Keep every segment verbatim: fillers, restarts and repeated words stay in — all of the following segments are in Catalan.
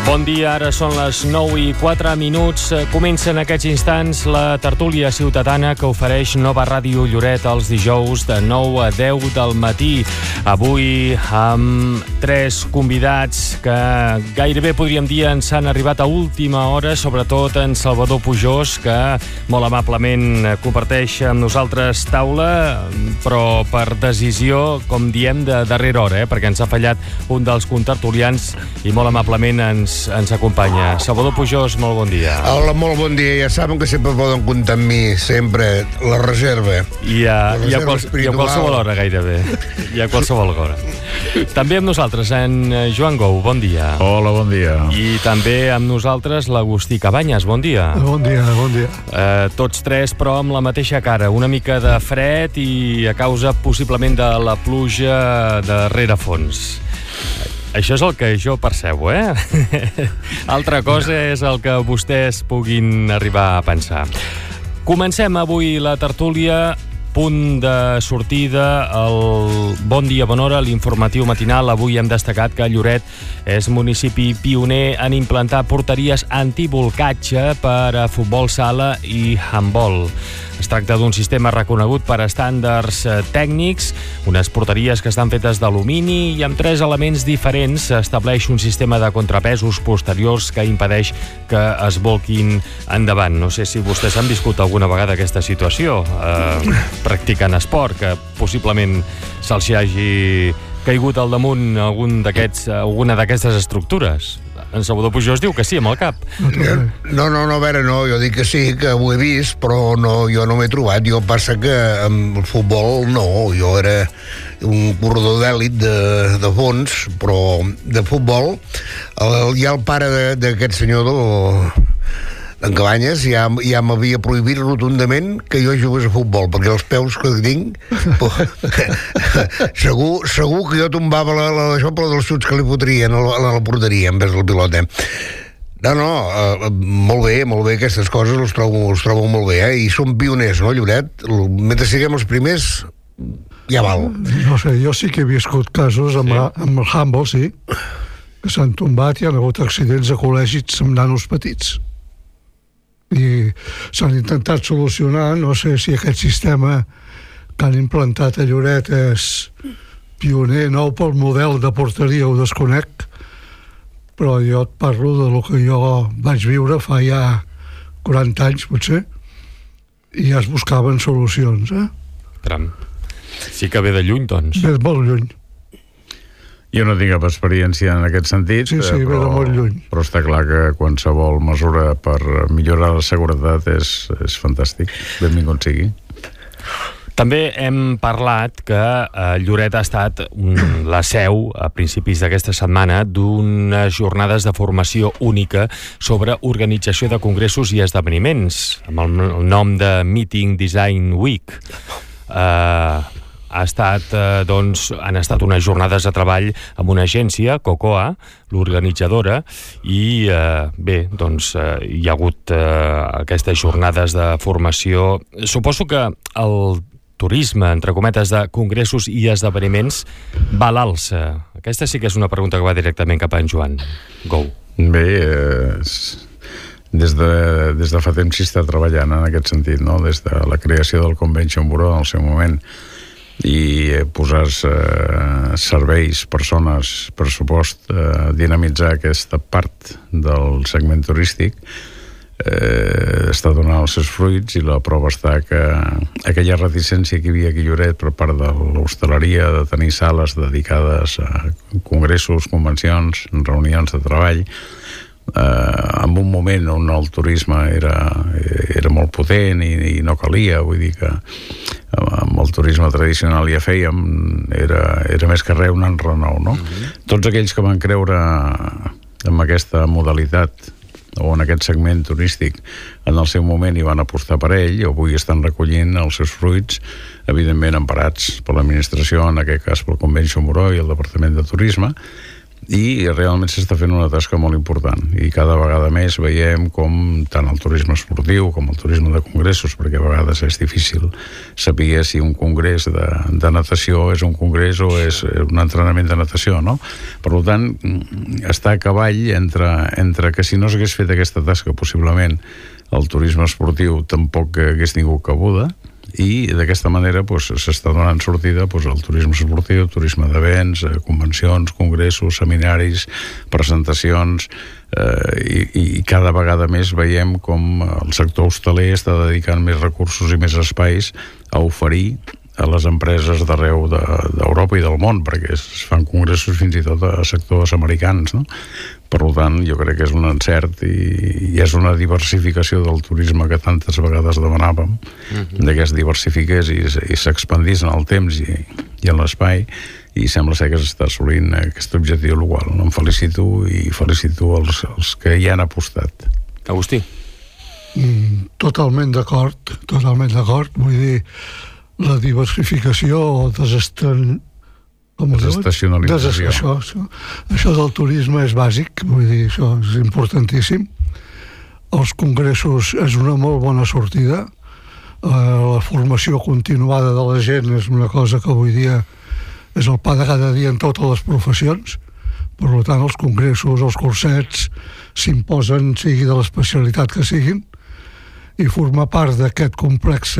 Bon dia, ara són les nou i quatre minuts. Comença en aquests instants la tertúlia ciutadana que ofereix Nova Ràdio Lloret els dijous de nou a deu del matí. Avui amb tres convidats que gairebé podríem dir ens han arribat a última hora, sobretot en Salvador Pujós, que molt amablement comparteix amb nosaltres taula, però per decisió, com diem, de darrera hora, eh? perquè ens ha fallat un dels contertulians i molt amablement ens ens acompanya. Salvador Pujós, molt bon dia. Hola, molt bon dia. Ja saben que sempre poden comptar amb mi, sempre, la reserva. I a, la reserva i a, quals, i a qualsevol hora, gairebé. I a qualsevol hora. També amb nosaltres en Joan Gou, bon dia. Hola, bon dia. I també amb nosaltres l'Agustí Cabanyes, bon dia. Bon dia, bon dia. Eh, tots tres, però amb la mateixa cara, una mica de fred i a causa possiblement de la pluja de rerefons. Això és el que jo percebo, eh? Altra cosa és el que vostès puguin arribar a pensar. Comencem avui la tertúlia, punt de sortida, el Bon dia, bona hora, l'informatiu matinal. Avui hem destacat que Lloret és municipi pioner en implantar porteries antibolcatge per a futbol sala i handbol. Es tracta d'un sistema reconegut per estàndards tècnics, unes porteries que estan fetes d'alumini i amb tres elements diferents estableix un sistema de contrapesos posteriors que impedeix que es volquin endavant. No sé si vostès han viscut alguna vegada aquesta situació, eh, practicant esport, que possiblement se'ls hagi caigut al damunt algun d'aquests, alguna d'aquestes estructures. En Salvador Pujós diu que sí, amb el cap. No, no, no, a veure, no, jo dic que sí, que ho he vist, però no, jo no m'he trobat. Jo passa que amb el futbol no, jo era un corredor d'èlit de, de fons, però de futbol, el, ja el pare d'aquest senyor en Cabanyes ja, ja m'havia prohibit rotundament que jo jugués a futbol, perquè els peus que tinc segur, segur que jo tombava la, la, això per dels xuts que li fotrien a la, a la porteria en vez del pilot, eh? No, no, uh, molt bé, molt bé, aquestes coses les trobo, les trobo molt bé, eh? I som pioners, no, Lloret? Mentre siguem els primers, ja val. No sé, jo sí que he viscut casos amb, sí. amb el handball, sí, que s'han tombat i han hagut accidents de col·legis amb nanos petits. I s'han intentat solucionar, no sé si aquest sistema que han implantat a Lloret és pioner, nou pel model de porteria, ho desconec, però jo et parlo de lo que jo vaig viure fa ja quaranta anys, potser, i ja es buscaven solucions, eh? Caram, sí que ve de lluny, doncs. Ve molt lluny. Jo no tinc cap experiència en aquest sentit, sí, sí, però, molt lluny. però està clar que qualsevol mesura per millorar la seguretat és, és fantàstic. Benvingut sigui. També hem parlat que eh, Lloret ha estat un, la seu, a principis d'aquesta setmana, d'unes jornades de formació única sobre organització de congressos i esdeveniments, amb el, el nom de Meeting Design Week. Eh... Ha estat, eh, doncs, han estat unes jornades de treball amb una agència, Cocoa, l'organitzadora, i eh, bé, doncs eh, hi ha hagut eh, aquestes jornades de formació. Suposo que el turisme, entre cometes, de congressos i esdeveniments va a l'alça. Aquesta sí que és una pregunta que va directament cap a en Joan Gou. Bé, eh, des de, des de fa temps s'hi està treballant en aquest sentit, no? Des de la creació del Convention Bureau en el seu moment, i posar eh, serveis, persones, pressupost, eh, dinamitzar aquesta part del segment turístic, eh, està donant els seus fruits, i la prova està que aquella reticència que hi havia aquí a Lloret per part de l'hostaleria de tenir sales dedicades a congressos, convencions, reunions de treball, eh, en un moment on el turisme era, era molt potent i, i no calia, vull dir que amb el turisme tradicional ja fèiem, era, era més que res un enrenou, no? Mm-hmm. Tots aquells que van creure en aquesta modalitat o en aquest segment turístic en el seu moment i van apostar per ell, avui estan recollint els seus fruits, evidentment emparats per l'administració, en aquest cas pel Convention Bureau i el Departament de Turisme, i realment s'està fent una tasca molt important i cada vegada més veiem com tant el turisme esportiu com el turisme de congressos, perquè a vegades és difícil saber si un congrés de, de natació és un congrés o és un entrenament de natació, no? Per tant, està a cavall entre, entre que si no s'hagués fet aquesta tasca possiblement el turisme esportiu tampoc hagués tingut cabuda, i d'aquesta manera doncs, s'està donant sortida doncs, al turisme esportiu, turisme d'events, convencions, congressos, seminaris, presentacions, eh, i, i cada vegada més veiem com el sector hosteler està dedicant més recursos i més espais a oferir a les empreses d'arreu d'Europa i del món, perquè es fan congressos fins i tot a sectors americans, no? Per tant, jo crec que és un encert i, i és una diversificació del turisme que tantes vegades demanàvem, uh-huh. de que es diversifiqués i, i s'expandís en el temps i, i en l'espai, i sembla ser que s'està assolint aquest objectiu, el qual em felicito i felicito els, els que hi han apostat. Agustí. Mm, totalment d'acord, totalment d'acord, vull dir, la diversificació o desestan... desestacionalització. Des, això, això, això del turisme és bàsic, vull dir, això és importantíssim. Els congressos és una molt bona sortida. Eh, la formació continuada de la gent és una cosa que avui dia és el pa de cada dia en totes les professions. Per tant, els congressos, els cursets s'imposen, sigui de l'especialitat que siguin, i formar part d'aquest complex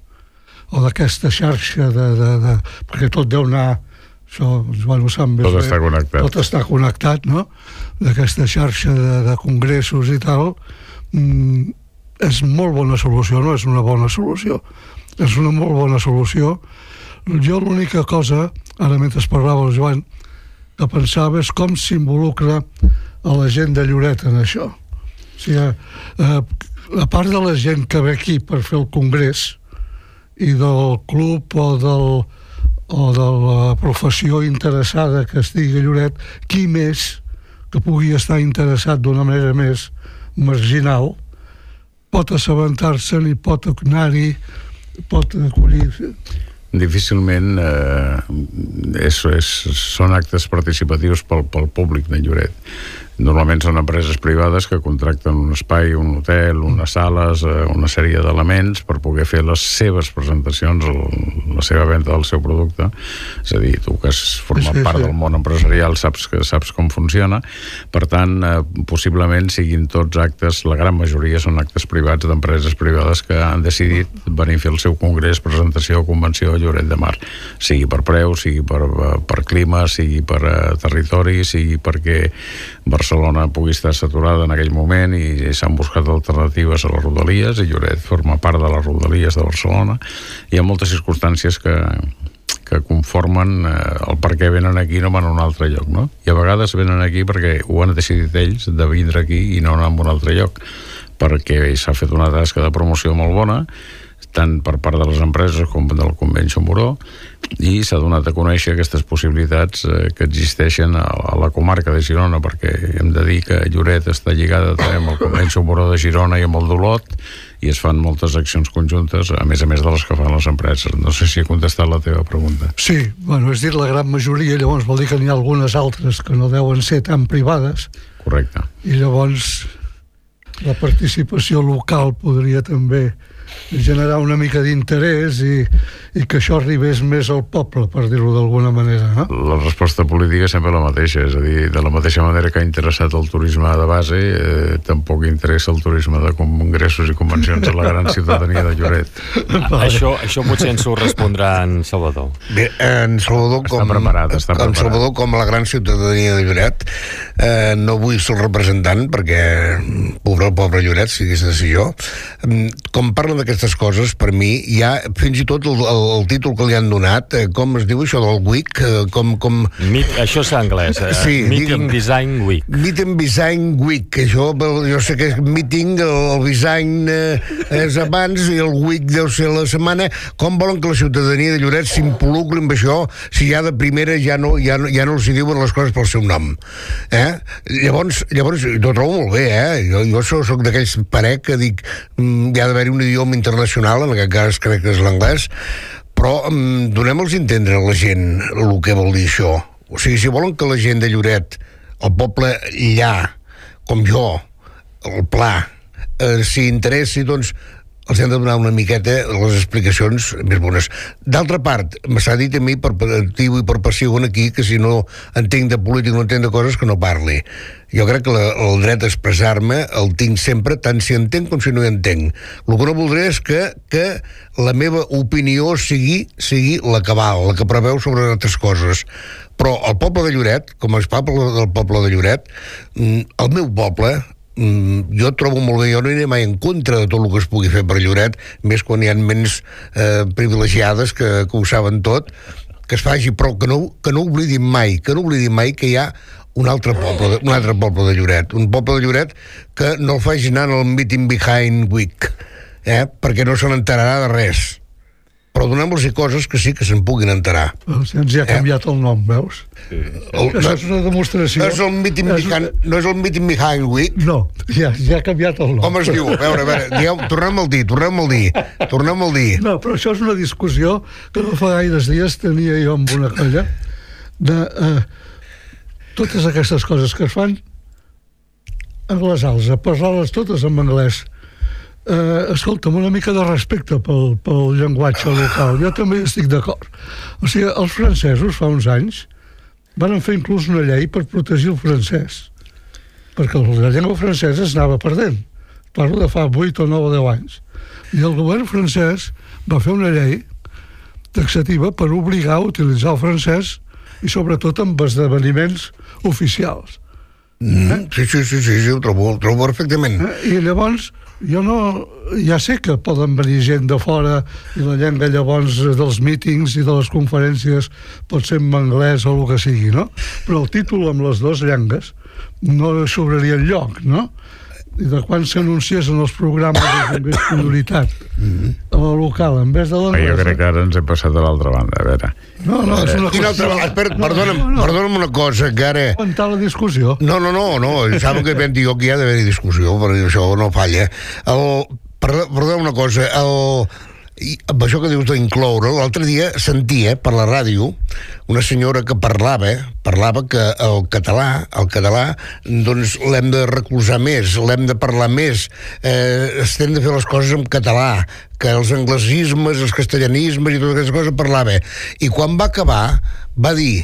o d'aquesta xarxa de, de, de, perquè tot deu anar això, Joan ho sap més tot bé, està connectat tot està connectat, no? D'aquesta xarxa de, de congressos i tal, mm, és molt bona solució, no és una bona solució, és una molt bona solució. Jo l'única cosa, ara mentre parlava el Joan, que pensava és com s'involucra a la gent de Lloret en això. O sigui, eh, a part de la gent que ve aquí per fer el congrés i del club o del o de la professió interessada que estigui a Lloret, qui més que pugui estar interessat d'una manera més marginal pot assabentar-se'n i pot anar-hi, pot acollir... Difícilment eh, és, és, són actes participatius pel, pel públic de Lloret. Normalment són empreses privades que contracten un espai, un hotel, unes sales, eh, una sèrie d'elements per poder fer les seves presentacions, el, la seva venda del seu producte. És a dir, tu que has format sí, part sí. del món empresarial saps, que, saps com funciona. Per tant, eh, possiblement siguin tots actes, la gran majoria són actes privats d'empreses privades que han decidit venir a fer el seu congrés, presentació o convenció a Lloret de Mar. Sigui per preu, sigui per, per clima, sigui per uh, territori, sigui perquè Barcelona pugui estar saturada en aquell moment i s'han buscat alternatives a les rodalies i Lloret forma part de les rodalies de Barcelona. Hi ha moltes circumstàncies que, que conformen eh, el per què venen aquí i no van a un altre lloc, no? I a vegades venen aquí perquè ho han decidit ells de vindre aquí i no anar a un altre lloc, perquè s'ha fet una tasca de promoció molt bona, tant per part de les empreses com del Convention Bureau, i s'ha donat a conèixer aquestes possibilitats eh, que existeixen a, a la comarca de Girona, perquè hem de dir que Lloret està lligada també amb el Convention Bureau de Girona i amb el d'Olot, i es fan moltes accions conjuntes, a més a més de les que fan les empreses. No sé si he contestat la teva pregunta. Sí, bueno, és dir, la gran majoria, llavors vol dir que n'hi ha algunes altres que no deuen ser tan privades. Correcte. I llavors la participació local podria també generar una mica d'interès i, i que això arribés més al poble, per dir-ho d'alguna manera, no? La resposta política sempre la mateixa, és a dir, de la mateixa manera que ha interessat el turisme de base, eh, tampoc interessa el turisme de congressos i convencions a la gran ciutadania de Lloret. Vale. Això, això potser ens ho respondrà en Salvador. Bé, en Salvador, està com, preparat, està preparat. En Salvador, com la gran ciutadania de Lloret, eh, no vull ser el representant, perquè pobre el pobre Lloret, si hagués de ser jo, com parlen d'aquestes coses, per mi, hi ha fins i tot el, el, el títol que li han donat, eh, com es diu això del Week, eh, com... com... Meet, això és anglès, eh? Sí, Meeting digue'm, Design Week. Meeting Design Week, que això, jo sé que és meeting, el, el design eh, és abans i el week deu ser la setmana. Com volen que la ciutadania de Lloret s'involucri amb això si ja de primera ja no, ja no, ja no els hi diuen les coses pel seu nom? Eh? Llavors, llavors, jo ho trobo molt bé, eh? Jo, jo soc d'aquells parer que dic, mm, hi ha d'haver un idioma internacional, en aquest cas crec que és l'anglès, però um, donem-los a entendre a la gent el que vol dir això. O sigui, si volen que la gent de Lloret el poble allà, com jo, el pla, eh, si interessi, doncs els hem de donar una miqueta les explicacions més bones. D'altra part, s'ha dit a mi per actiu i per passiu aquí que si no entenc de política, no entenc de coses, que no parli. Jo crec que la, el dret a expressar-me el tinc sempre, tant si entenc com si no hi entenc. El que no voldré és que, que la meva opinió sigui, sigui la cabal, la que preveu sobre altres coses. Però el poble de Lloret, com es parla del poble de Lloret, el meu poble, jo trobo molt bé, jo no aniré mai en contra de tot el que es pugui fer per Lloret, més quan hi ha ments eh, privilegiades que, que ho saben tot, que es faci, però que no, que no oblidim mai, que no oblidim mai que hi ha un altre poble, un altre poble de Lloret, un poble de Lloret que no el faci anar al Meeting Behind Week, eh, perquè no se n'enterarà de res. Però donem-los coses que sí que se'n puguin enterar. Si ens hi ha canviat eh? el nom, veus? Sí. El, Això és una demostració. No és el Meeting és Behind, una... no és el Meeting Behind Week? No, ja, ja ha canviat el nom. Com es diu? A veure, a veure, digueu, tornem al dir, tornem al dir, tornem al dir. No, però això és una discussió que no fa gaires dies tenia jo amb una colla de eh, totes aquestes coses que es fan anglesals, a parlar-les totes en anglès. Uh, escolta'm, una mica de respecte pel, pel llenguatge local. Jo també estic d'acord. O sigui, els francesos fa uns anys van fer inclús una llei per protegir el francès, perquè la llengua francesa es anava perdent. Parlo de fa vuit o nou o deu anys. I el govern francès va fer una llei taxativa per obligar a utilitzar el francès i sobretot amb esdeveniments oficials. Mm, eh? Sí, sí, sí, sí, sí, ho trobo, ho trobo perfectament. Eh? I llavors jo no... Ja sé que poden venir gent de fora i la llengua llavors dels mítings i de les conferències pot ser en anglès o el que sigui, no? Però el títol amb les dues llengües no sobraria enlloc, no? I de quan s'anunciés en els programes de més prioritat a la local, en vez de l'anglès... Jo crec que ara ens hem passat a l'altra banda, a veure... No, no, és una Quina altra... Espera, perdona'm, no, no. perdona'm una cosa, que ara... Aguantar la discussió. No, no, no, no, saben que ben jo que hi ha d'haver discussió, perquè això no falla. El... Perdona una cosa, el... I amb això que dius d'incloure, l'altre dia sentia per la ràdio una senyora que parlava parlava que el català el català, doncs l'hem de recolzar més, l'hem de parlar més, eh, estem de fer les coses en català, que els anglesismes, els castellanismes i totes aquestes coses parlava. I quan va acabar va dir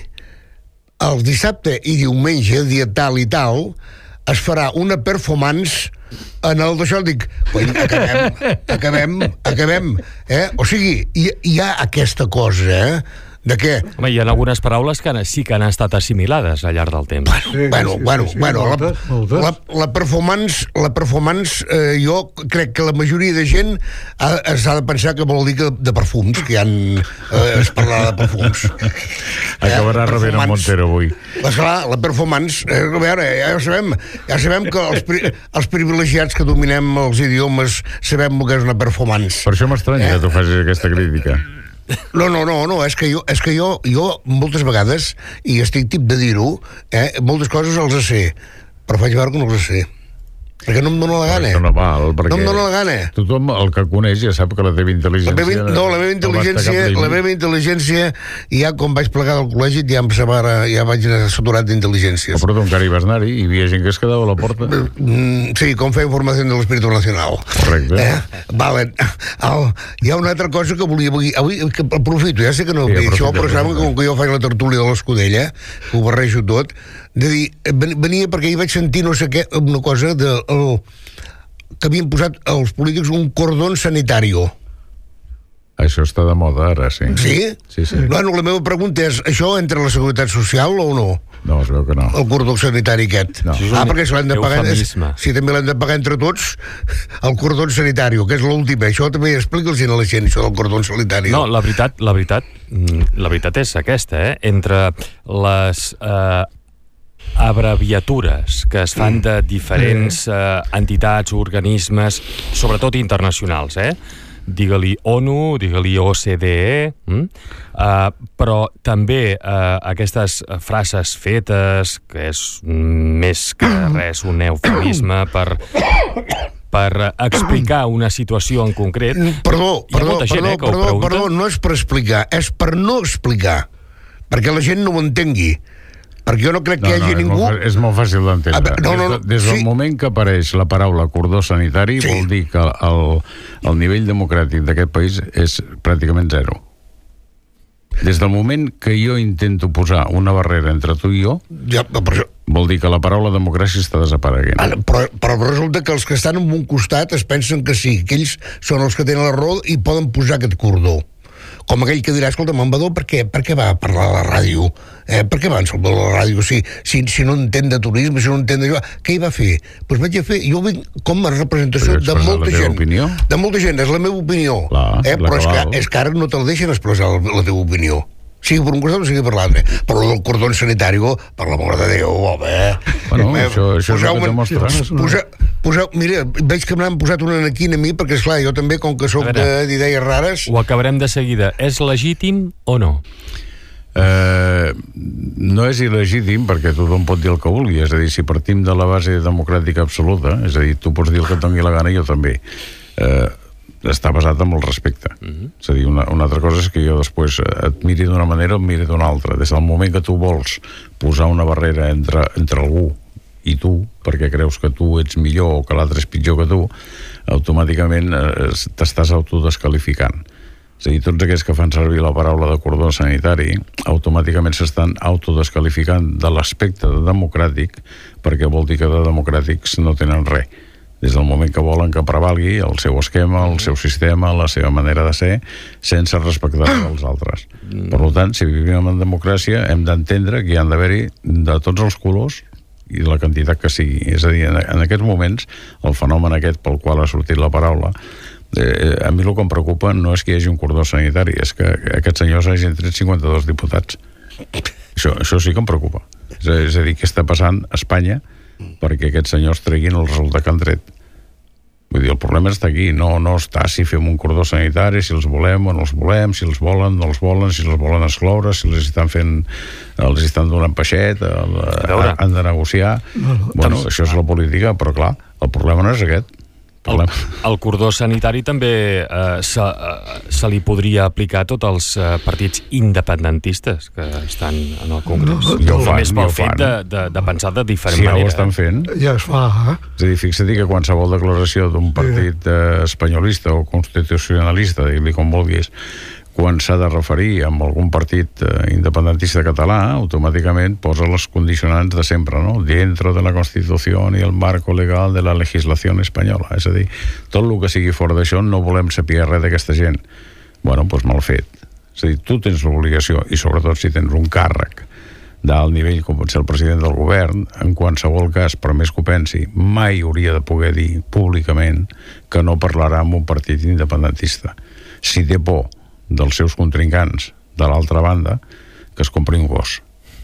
el dissabte i diumenge, dia tal i tal, es farà una performance en el d'això. Dic, acabem, acabem, acabem, eh? O sigui, hi, hi ha aquesta cosa, eh? De què? Home, hi ha algunes paraules que sí que han estat assimilades al llarg del temps. Bueno, sí, bueno, sí, bueno, sí, sí, bueno moltes, la, moltes. La, la performance, la performance eh, jo crec que la majoria de gent ha, s'ha de pensar que vol dir que de perfums, que ja eh, es parlarà de perfums. Acabarà eh, rebent en Montero avui. Esclar, la performance, eh, a veure, ja sabem, ja sabem que els, pri, els privilegiats que dominem els idiomes sabem el que és una performance. Per això m'estranya eh? que tu facis aquesta crítica. No, no, no, no, és que jo, és que jo, jo moltes vegades, i estic tip de dir-ho, eh, moltes coses els sé, però faig veure que no els sé. Perquè no em dóna la gana. No, val, no em dóna la gana. Tothom el que coneix ja sap que la teva intel·ligència... La meva, no, la meva intel·ligència, la meva intel·ligència, ja quan vaig plegar del col·legi, ja, em separa, ja vaig saturat d'intel·ligències. Oh, perdó, encara hi vas anar-hi? Hi havia gent que es quedava a la porta? Mm, sí, com fer informació de l'Espíritu Nacional. Correcte. Eh? Vale. El, hi ha una altra cosa que volia... Avui, avui que aprofito, ja sé que no sí, això, però saben que com que jo faig la tertúlia de l'Escudella, que ho barrejo tot, de dir, venia perquè hi vaig sentir no sé què, una cosa de, el, que havien posat els polítics un cordón sanitario. Això està de moda ara, sí. Sí? Sí, sí. Bueno, la meva pregunta és, això entra a la Seguretat Social o no? No, es veu que no. El cordó sanitari aquest. No. Ah, perquè si l'hem de pagar... Si també l'hem de pagar entre tots, el cordó sanitari, que és l'últim. Això també explica'ls a la gent, això del cordó sanitari. No, la veritat, la veritat, la veritat és aquesta, eh? Entre les... Eh, abreviatures que es fan de diferents eh, entitats, organismes, sobretot internacionals, eh? Digue-li ONU, digue-li O C D E, mm? uh, però també uh, aquestes frases fetes, que és més que res un eufemisme per... per explicar una situació en concret. Perdó, perdó, gent, perdó, eh, perdó, perdó, no és per explicar, és per no explicar, perquè la gent no ho entengui. perquè jo no crec que no, hi hagi no, ningú... És molt, és molt fàcil d'entendre. No, no, no, des, des del sí. moment que apareix la paraula cordó sanitari, sí. vol dir que el, el nivell democràtic d'aquest país és pràcticament zero. Des del moment que jo intento posar una barrera entre tu i jo, ja, per això... vol dir que la paraula democràcia està desapareguent. Ara, però, però resulta que els que estan en un costat es pensen que sí, que ells són els que tenen la raó i poden posar aquest cordó. Com aquell que dirà, escolta, Montbadó, per què, per què va a parlar a la ràdio? Eh, per què va a Salvador a la ràdio? Si, si, si no entén de turisme, si no entén d'això, què hi va a fer? Doncs pues vaig a fer, jo vinc com a representació de molta gent. Opinió? De molta gent, és la meva opinió. Clar, eh? Però és que, val. és que ara no te'l deixen expressar la, la teva opinió. Sigui per un costat o sigui per l'altre. Però el del cordó sanitari, per l'amor de Déu, home... Bueno, eh, això, això és el que demostra. Poseu, poseu, mira, veig que m'han posat una aquí a mi, perquè, esclar, jo també, com que sóc d'idees rares... Ho acabarem de seguida. És legítim o no? Eh, no és il·legítim, perquè tothom pot dir el que vulgui. És a dir, si partim de la base democràtica absoluta, és a dir, tu pots dir el que et doni la gana i jo també... Eh, està basat en el respecte. Uh-huh. És a dir, una, una altra cosa és que jo després et miri d'una manera o et miri d'una altra. Des del moment que tu vols posar una barrera entre, entre algú i tu, perquè creus que tu ets millor o que l'altre és pitjor que tu, automàticament eh, t'estàs autodesqualificant. És a dir, tots aquells que fan servir la paraula de cordó sanitari automàticament s'estan autodesqualificant de l'aspecte de democràtic, perquè vol dir que de democràtics no tenen res. Des del moment que volen que prevalgui el seu esquema, el seu sistema, la seva manera de ser, sense respectar els altres. Mm. Per tant, si vivim en democràcia, hem d'entendre que hi han d'haver-hi de tots els colors i de la quantitat que sigui. És a dir, en, en aquests moments, el fenomen aquest pel qual ha sortit la paraula, eh, a mi el que em preocupa no és que hi hagi un cordó sanitari, és que aquests senyors hagin tret cinquanta-dos diputats. Això, això sí que em preocupa. És a, és a dir, què està passant a Espanya perquè aquests senyors treguin el resultat que han tret. Vull dir, el problema està aquí, no, no està si fem un cordó sanitari, si els volem o no els volem, si els volen, no els volen, si els volen excloure, si els estan fent, els estan donant peixet, el, han de negociar. No, no, bueno, doncs, això és la política, però clar, el problema no és aquest. El, el cordó sanitari també eh, se, eh, se li podria aplicar a tots els eh, partits independentistes que estan en el Congrés. No, no, Només fan, pel fet de, de, de pensar de diferent sí, manera. Ja ho estan fent. Ja es fa, eh? És a dir, fixa't que qualsevol declaració d'un partit eh, espanyolista o constitucionalista, digue-li com vulguis, quan s'ha de referir amb algun partit eh, independentista català, automàticament posa les condicionants de sempre, no? Dentro de la Constitució i el marco legal de la legislació espanyola. És a dir, tot el que sigui fora d'això no volem saber res d'aquesta gent. Bueno, doncs mal fet. És a dir, tu tens l'obligació, i sobretot si tens un càrrec d'alt nivell, com pot ser el president del govern, en qualsevol cas, per més que ho pensi, mai hauria de poder dir públicament que no parlarà amb un partit independentista. Si té por dels seus contrincants de l'altra banda, que es compri un gos.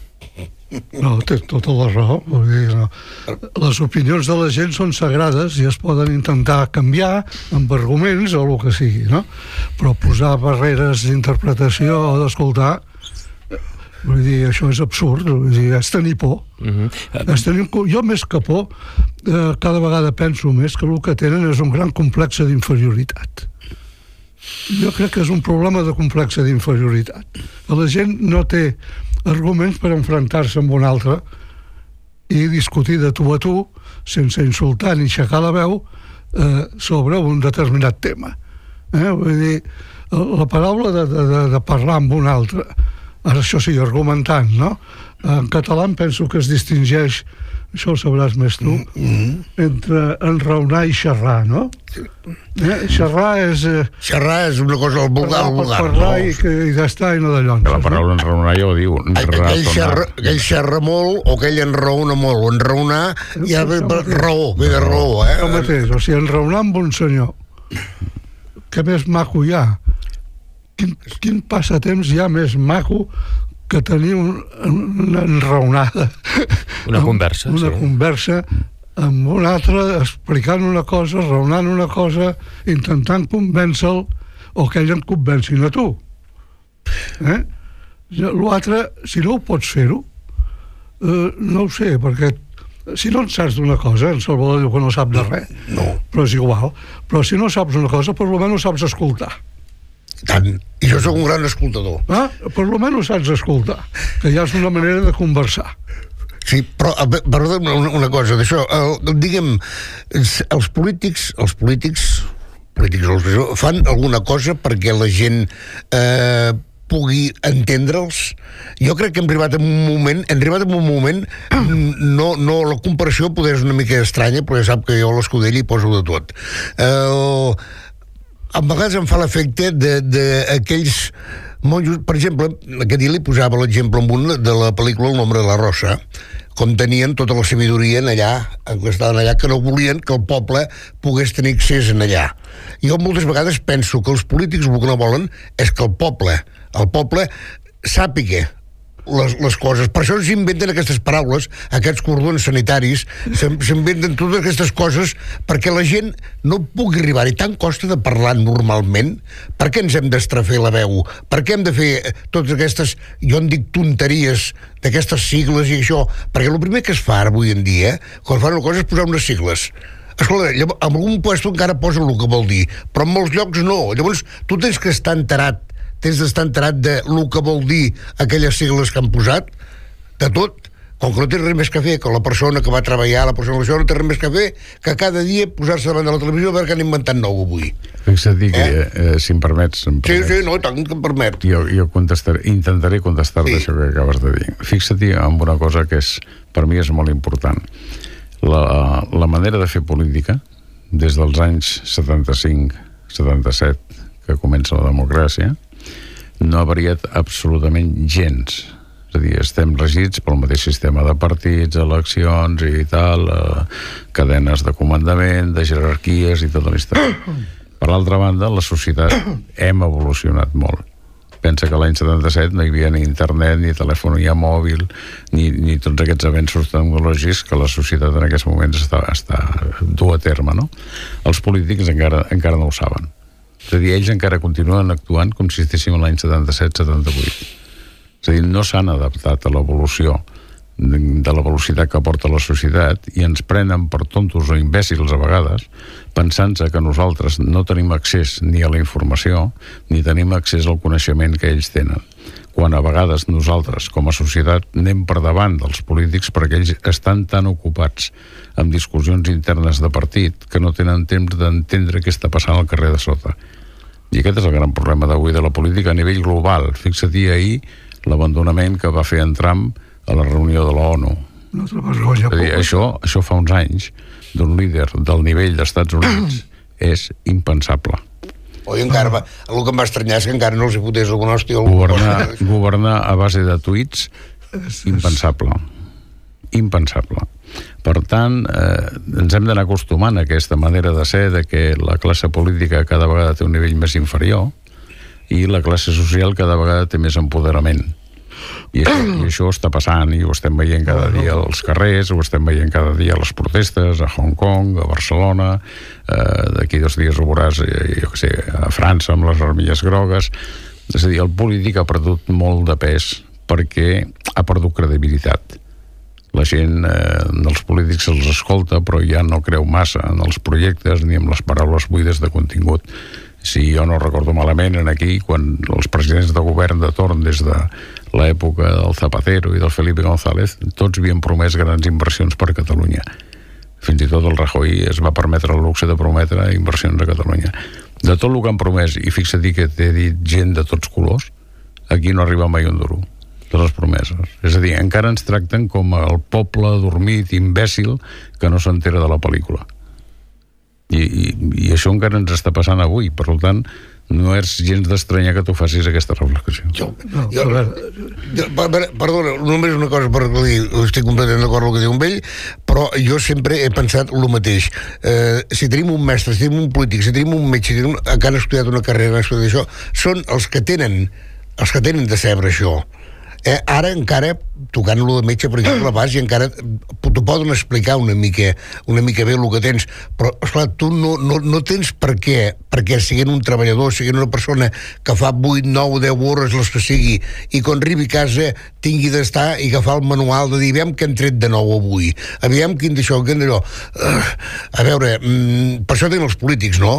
No, té tota la raó. Vull dir, no. Les opinions de la gent són sagrades i es poden intentar canviar amb arguments o el que sigui, no? Però posar barreres d'interpretació o d'escoltar, vull dir, això és absurd, vull dir, és tenir por. Uh-huh. És tenir, jo més que por, eh, cada vegada penso més que el que tenen és un gran complex d'inferioritat. Jo crec que és un problema de complex d'inferioritat. La gent no té arguments per enfrontar-se amb un altre i discutir de tu a tu, sense insultar ni aixecar la veu, eh, sobre un determinat tema. Eh? Vull dir, la paraula de, de, de parlar amb un altre, ara això sí, argumentant, no? En català penso que es distingeix, això ho sabràs més tu, mm-hmm. entre enraonar i xerrar, no? Eh? Xerrar és... Eh, xerrar és una cosa vulgar, parlar, vulgar. Parlar no? i, que, i d'estar i no de llonses. La paraula enraonar ja ho diu. Aquell xerra, aquell xerra molt o aquell enraona molt. O enraonar ja ve per raó, ve de raó, eh? El mateix, o sigui, enraonar amb un senyor. Què més maco hi ha? Quin, quin passatemps hi ha més maco que tenir un, una enraonada. Una conversa, una sí. conversa amb un altre, explicant una cosa, raonant una cosa, intentant convèncer-lo o que ell en convencin a tu. Eh? L'altre, si no ho pots fer-ho, eh, no ho sé, perquè si no en saps d'una cosa, en Salvador diu que no sap de res, no. Però és igual. Però si no saps una cosa, per almenys saps escoltar. Tant. I jo sóc un gran escoltador. Ah, per lo menys saps escoltar, que ja és una manera de conversar. Sí, però, perdó, una, una cosa d'això, el, diguem, els polítics, els polítics, polítics fan alguna cosa perquè la gent eh, pugui entendre'ls. Jo crec que hem arribat en un moment, hem arribat en un moment, no, no, la comparació poder és una mica estranya, però ja sap que jo a l'Escudella hi poso de tot. Eh, a vegades em fa l'efecte d'aquells monjos, per exemple, aquest dia li posava l'exemple amb un de la pel·lícula El nombre de la rosa, com tenien tota la sabidoria en allà, que estaven allà, que no volien que el poble pogués tenir accés en allà. Jo moltes vegades penso que els polítics el que no volen és que el poble, el poble sàpiga les, les coses. Per això s'inventen aquestes paraules, aquests cordons sanitaris, s'inventen totes aquestes coses perquè la gent no pugui arribar-hi. Tant costa de parlar normalment. Per què ens hem d'estrafer la veu? Per què hem de fer totes aquestes, jo en dic tonteries, d'aquestes sigles i això? Perquè el primer que es fa avui en dia, quan fan una cosa, és posar unes sigles. Escolta, en algun puesto encara posa el que vol dir, però en molts llocs no. Llavors, tu tens que estar enterat tens d'estar enterat de el que vol dir aquelles sigles que han posat, de tot, com que no tens res més que fer, que la persona que va treballar, la persona que això no té res més que fer, que cada dia posar-se davant de la televisió a veure què han inventat nou avui. Fixa't dir que, eh? eh, si em permets... Em sí, permets sí, no, tant que em permet. Jo, jo contestaré, intentaré contestar-te sí. Això que acabes de dir. Fixa't amb una cosa que és, per mi és molt important. La, la manera de fer política, des dels anys setanta-cinc setanta-set, que comença la democràcia, no ha variat absolutament gens. És a dir, estem regits pel mateix sistema de partits, eleccions i tal, eh, cadenes de comandament, de jerarquies i tota la història. Per l'altra banda, la societat hem evolucionat molt. Pensa que l'any setanta-set no hi havia ni internet, ni telefonia mòbil, ni, ni tots aquests avenços tecnològics que la societat en aquests moments està, està dur a terme, no? Els polítics encara, encara no ho saben. És a dir, ells encara continuen actuant com si estéssim a l'any setanta-set setanta-vuit. És a dir, no s'han adaptat a l'evolució de la velocitat que porta la societat i ens prenen per tontos o imbècils a vegades, pensant-se que nosaltres no tenim accés ni a la informació ni tenim accés al coneixement que ells tenen. Quan a vegades nosaltres, com a societat, anem per davant dels polítics perquè ells estan tan ocupats amb discussions internes de partit que no tenen temps d'entendre què està passant al carrer de sota. I aquest és el gran problema d'avui de la política a nivell global. Fixa't ahir l'abandonament que va fer en Trump a la reunió de l'ONU. No és dir, això, això fa uns anys d'un líder del nivell dels Estats Units és impensable. Oi, encara va, el que em va estranyar és que encara no els hi fotés alguna hòstia. Governar, governar a base de tuits, impensable. Impensable. Per tant, eh, ens hem d'anar acostumant a aquesta manera de ser, de que la classe política cada vegada té un nivell més inferior i la classe social cada vegada té més empoderament. I això, i això està passant i ho estem veient cada dia als carrers, ho estem veient cada dia a les protestes, a Hong Kong, a Barcelona, eh, d'aquí dos dies ho veuràs, eh, jo què sé, a França amb les armilles grogues. És a dir, el polític ha perdut molt de pes perquè ha perdut credibilitat. La gent eh, dels polítics se'ls escolta però ja no creu massa en els projectes ni en les paraules buides de contingut. Si jo no recordo malament, en aquí, quan els presidents de govern de torn des de l'època del Zapatero i del Felipe González, tots havien promès grans inversions per a Catalunya. Fins i tot el Rajoy es va permetre el luxe de prometre inversions a Catalunya. De tot el que han promès, i fixa-t'hi que t'he dit gent de tots colors, aquí no arriba mai un duro de les promeses. És a dir, encara ens tracten com el poble dormit, imbècil, que no s'entera de la pel·lícula. I, i, i això encara ens està passant avui. Per tant, no és gens d'estranyar que tu facis aquesta reflexió. Jo, jo, jo, perdona, només una cosa per dir, estic completament d'acord amb el que diu amb ell, però jo sempre he pensat el mateix. Eh, si tenim un mestre, si tenim un polític, si tenim un metge, si tenim, que han estudiat una carrera, han estudiat això, són els que tenen els que tenen de saber això. Eh, ara encara, tocant-lo de metge, per exemple, vas i encara t'ho poden explicar una mica, una mica bé el que tens, però, esclar, tu no, no, no tens per què, perquè siguent un treballador, siguent una persona que fa vuit, nou, deu hores, les que sigui, i quan arribi a casa tingui d'estar i agafar el manual de dir, aviam què han tret de nou avui, aviam quin d'això, quin d'allò. Uh, a veure, mm, per això tenen els polítics, no?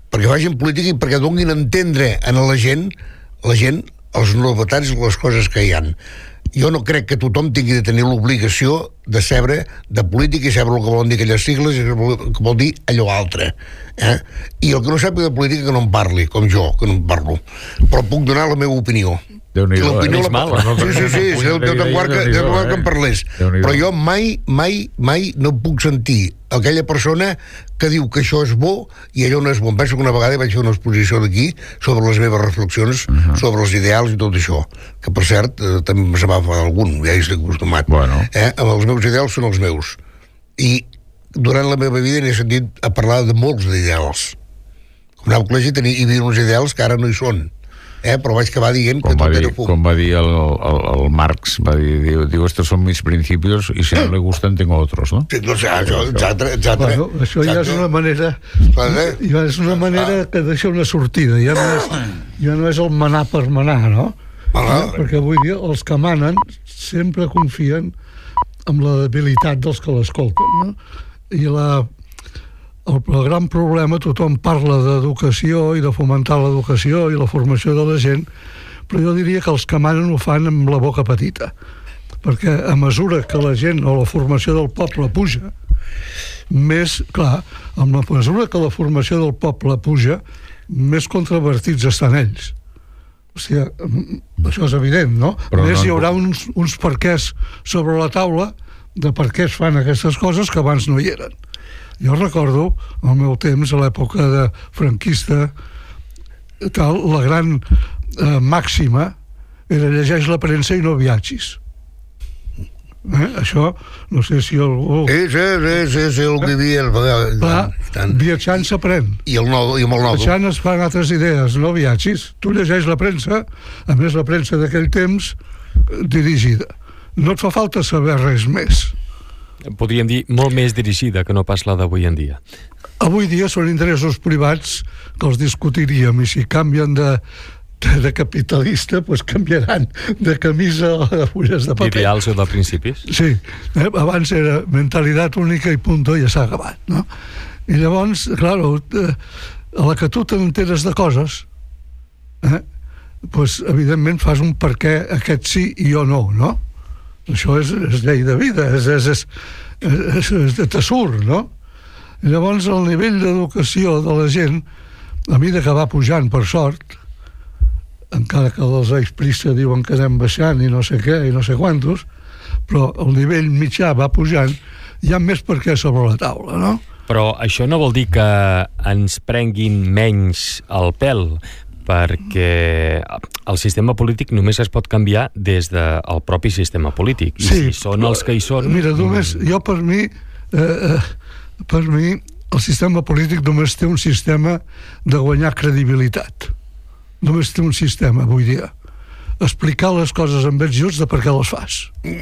perquè facin política i perquè donin a entendre a la gent, la gent, els novetats i les coses que hi han. Jo no crec que tothom tingui de tenir l'obligació de saber de política i saber el que volen dir aquelles sigles i el que vol dir allò altre. Eh? I el que no sàpiga de política que no en parli, com jo, que no en parlo. Però puc donar la meva opinió. Déu-n'hi-do, l'opinió eh? la... mal, no, sí, sí, sí, sí, Déu te'n guard que, que, que em parlés. Però jo mai, mai, mai no puc sentir aquella persona que diu que això és bo i allò no és bo. Em penso que una vegada vaig fer una exposició d'aquí sobre les meves reflexions, uh-huh. sobre els ideals i tot això, que per cert eh, també se m'ha fa algun, ja hi estic acostumat. Bueno. Eh? Els meus ideals són els meus. I durant la meva vida n'he sentit a parlar de molts d'ideals. Com anava al col·legi tenia, hi havia uns ideals que ara no hi són. Eh, però vaig acabar dient com que tot dir, era fum. Com va dir el, el, el Marx, va dir, diu, diu, estos son mis principios y si no le gustan tengo otros, no? Sí, no sé, això, exacte, exacte. Bueno, això ja és una manera... Ja és una manera que deixa una sortida. Ja no és, ja no és el manar per manar, no? Ah, perquè avui dia els que manen sempre confien en la debilitat dels que l'escolten, no? I la... El, el gran problema, tothom parla d'educació i de fomentar l'educació i la formació de la gent, però jo diria que els que manen ho fan amb la boca petita, perquè a mesura que la gent o la formació del poble puja, més, clar, amb la mesura que la formació del poble puja, més controvertits estan ells. O sigui, això és evident, no? Però més no... hi haurà uns, uns perquès sobre la taula de per què es fan aquestes coses que abans no hi eren. Jo recordo, al meu temps, a l'època de franquista, tal, la gran eh, màxima era llegeix la premsa i no viatgis. Eh? Això, no sé si algú... Sí, sí, sí, sí, sí el que hi havia... Clar, viatjant s'aprèn. I el nou, i amb el nou. Viatjant es fan altres idees, no viatgis. Tu llegeix la premsa, a més la premsa d'aquell temps, dirigida. No et fa falta saber res més. Podríem dir molt més dirigida que no pas la d'avui en dia. Avui dia són interessos privats que els discutiríem, i si canvien de, de, de capitalista, doncs canviaran de camisa o de fulles de paper. D'ideals o de principis? Sí, eh? Abans era mentalitat única i punto, i ja s'ha acabat, no? I llavors, clar, a la que tu t'enteres de coses, eh? Doncs evidentment fas un per què aquest sí i jo no, no? Això és, és llei de vida, és, és, és, és, és de surt, no? I llavors el nivell d'educació de la gent, a mesura que va pujant, per sort, encara que els exprissa diuen que anem baixant i no sé què i no sé quantos, però el nivell mitjà va pujant, hi ha més per què sobre la taula, no? Però això no vol dir que ens prenguin menys el pèl, perquè el sistema polític només es pot canviar des del propi sistema polític. I sí, si són els que hi són... Mira, només, jo per mi, eh, per mi, el sistema polític només té un sistema de guanyar credibilitat. Només té un sistema, avui dia. Explicar les coses amb ells justs de per què les fas.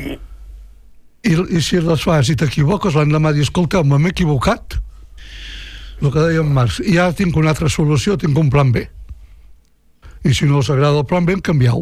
I, i si les fas i t'equivoques, l'endemà dir, escolteu, m'he equivocat, el que deia en Marx, i ara tinc una altra solució, tinc un plan B. I si no els agrada el plan B, canvieu.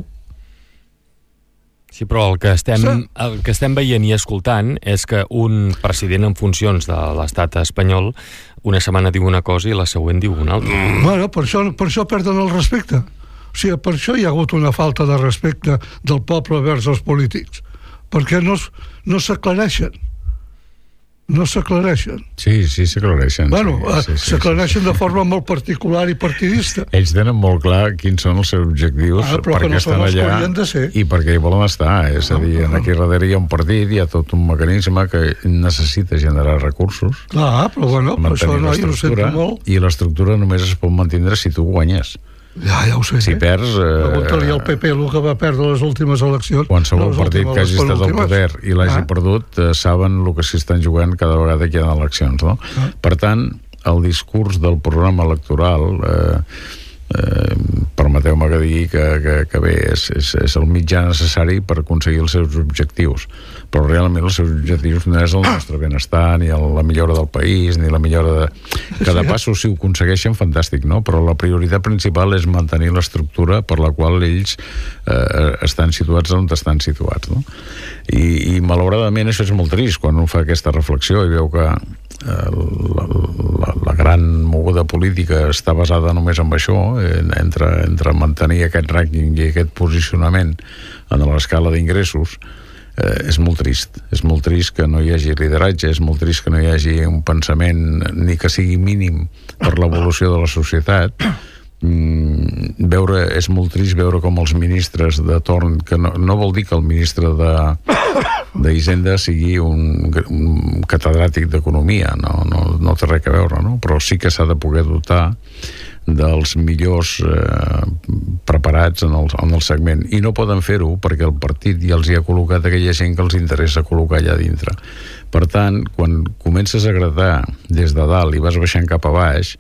Sí, però el que estem, sí. el que estem veient i escoltant és que un president en funcions de l'estat espanyol una setmana diu una cosa i la següent diu una altra. Mm. Bueno, per això, per això perden el respecte. O sigui, per això hi ha hagut una falta de respecte del poble vers els polítics. Perquè no, no s'aclareixen. No s'aclareixen. Sí, sí, s'aclareixen. Bueno, sí, sí, s'aclareixen sí, sí. de forma molt particular i partidista. Ells tenen molt clar quins són els seus objectius, ah, per què no estan allà i per què hi volen estar. És a dir, no, no. Aquí darrere hi ha un partit, hi ha tot un mecanisme que necessita generar recursos. Clar, però bueno, per això no, jo ho sento molt. I l'estructura només es pot mantindre si tu guanyes. Ja, ja ho sé. Si perds... Eh, Pregunta-li al P P el que va perdre les últimes eleccions. Qualsevol partit que hagi estat al poder i l'hagi ah. perdut eh, saben el que s'hi estan jugant cada vegada que hi ha eleccions, no? Ah. Per tant, el discurs del programa electoral eh, eh, permeteu-me que digui que, que, que bé, és, és, és el mitjà necessari per aconseguir els seus objectius, però realment els seus objectius no és el nostre benestar, ni el, la millora del país, ni la millora de... Que de passos, si ho aconsegueixen, fantàstic, no? Però la prioritat principal és mantenir l'estructura per la qual ells eh, estan situats on estan situats, no? I, i malauradament això és molt trist quan un fa aquesta reflexió i veu que la, la, la gran moguda política està basada només en això, entre, entre mantenir aquest rànquing i aquest posicionament en l'escala d'ingressos. Eh, és molt trist, és molt trist que no hi hagi lideratge, és molt trist que no hi hagi un pensament ni que sigui mínim per l'evolució de la societat. Mm, veure, és molt trist veure com els ministres de torn, que no, no vol dir que el ministre de d'Hisenda sigui un, un catedràtic d'economia, no, no, no té res a veure, no? Però sí que s'ha de poder dotar dels millors eh, preparats en el, en el segment, i no poden fer-ho perquè el partit ja els hi ha col·locat aquella gent que els interessa col·locar allà dintre. Per tant, quan comences a gratar des de dalt i vas baixant cap a baix,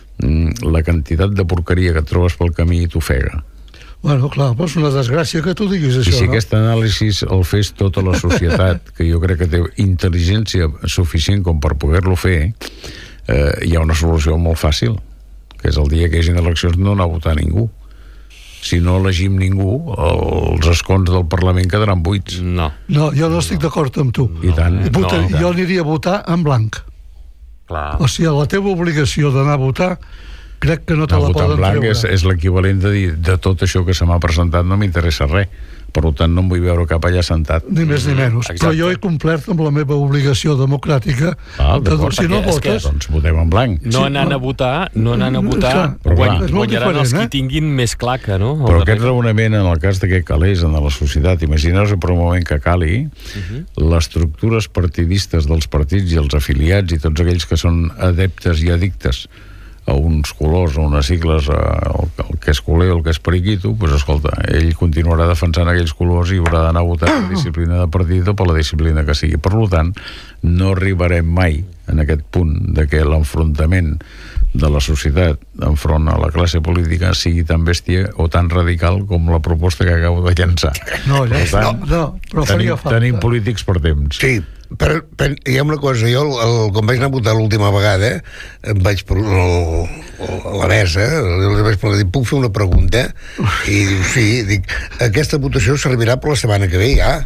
la quantitat de porqueria que et trobes pel camí t'ofega. Bueno, clar, però és una desgràcia que tu diguis això, I si no? aquest anàlisi el fes tota la societat, que jo crec que té intel·ligència suficient com per poder-lo fer, eh, hi ha una solució molt fàcil, que és el dia que hi hagi eleccions no anar a votar ningú. Si no elegim ningú, els escons del Parlament quedaran buits. No. No, jo no estic d'acord amb tu. I tant. Vota, No. jo aniria a votar en blanc. Clar. O sigui, la teva obligació d'anar a votar, crec que no te El la votar en poden blanc treure. és, és l'equivalent de dir de tot això que se m'ha presentat no m'interessa res. Per tant, no em vull veure cap allà sentat. Ni més ni menys. Exacte. Però jo he complert amb la meva obligació democràtica. Ah, de, d'acord. si no Perquè és que- votes... Doncs votem en blanc. No Sí, anant però- a votar, no anant a votar, Clar, però clar, guany, és molt guanyaran els diferent, qui eh? tinguin més claca, no? Al Però darrere. aquest raonament, en el cas de que calés en la societat, imagineu-vos per un moment que cali, uh-huh. les estructures partidistes dels partits i els afiliats i tots aquells que són adeptes i addictes a uns colors, a unes sigles, a, el, el que és culer o el que és periquito, doncs escolta, ell continuarà defensant aquells colors i haurà d'anar a votar per disciplina de partit o per la disciplina que sigui. Per tant, no arribarem mai en aquest punt de que l'enfrontament de la societat enfront a la classe política sigui tan bèstia o tan radical com la proposta que acabo de llançar. No, ja, Per tant, no, no, però tenim, faria falta. tenim polítics per temps. Sí, però, però hi ha una cosa, jo el, el, quan vaig anar a votar l'última vegada em vaig per el, a la mesa, els vaig preguntar, dic, puc fer una pregunta? I diu, sí, dic, aquesta votació servirà per la setmana que ve ja.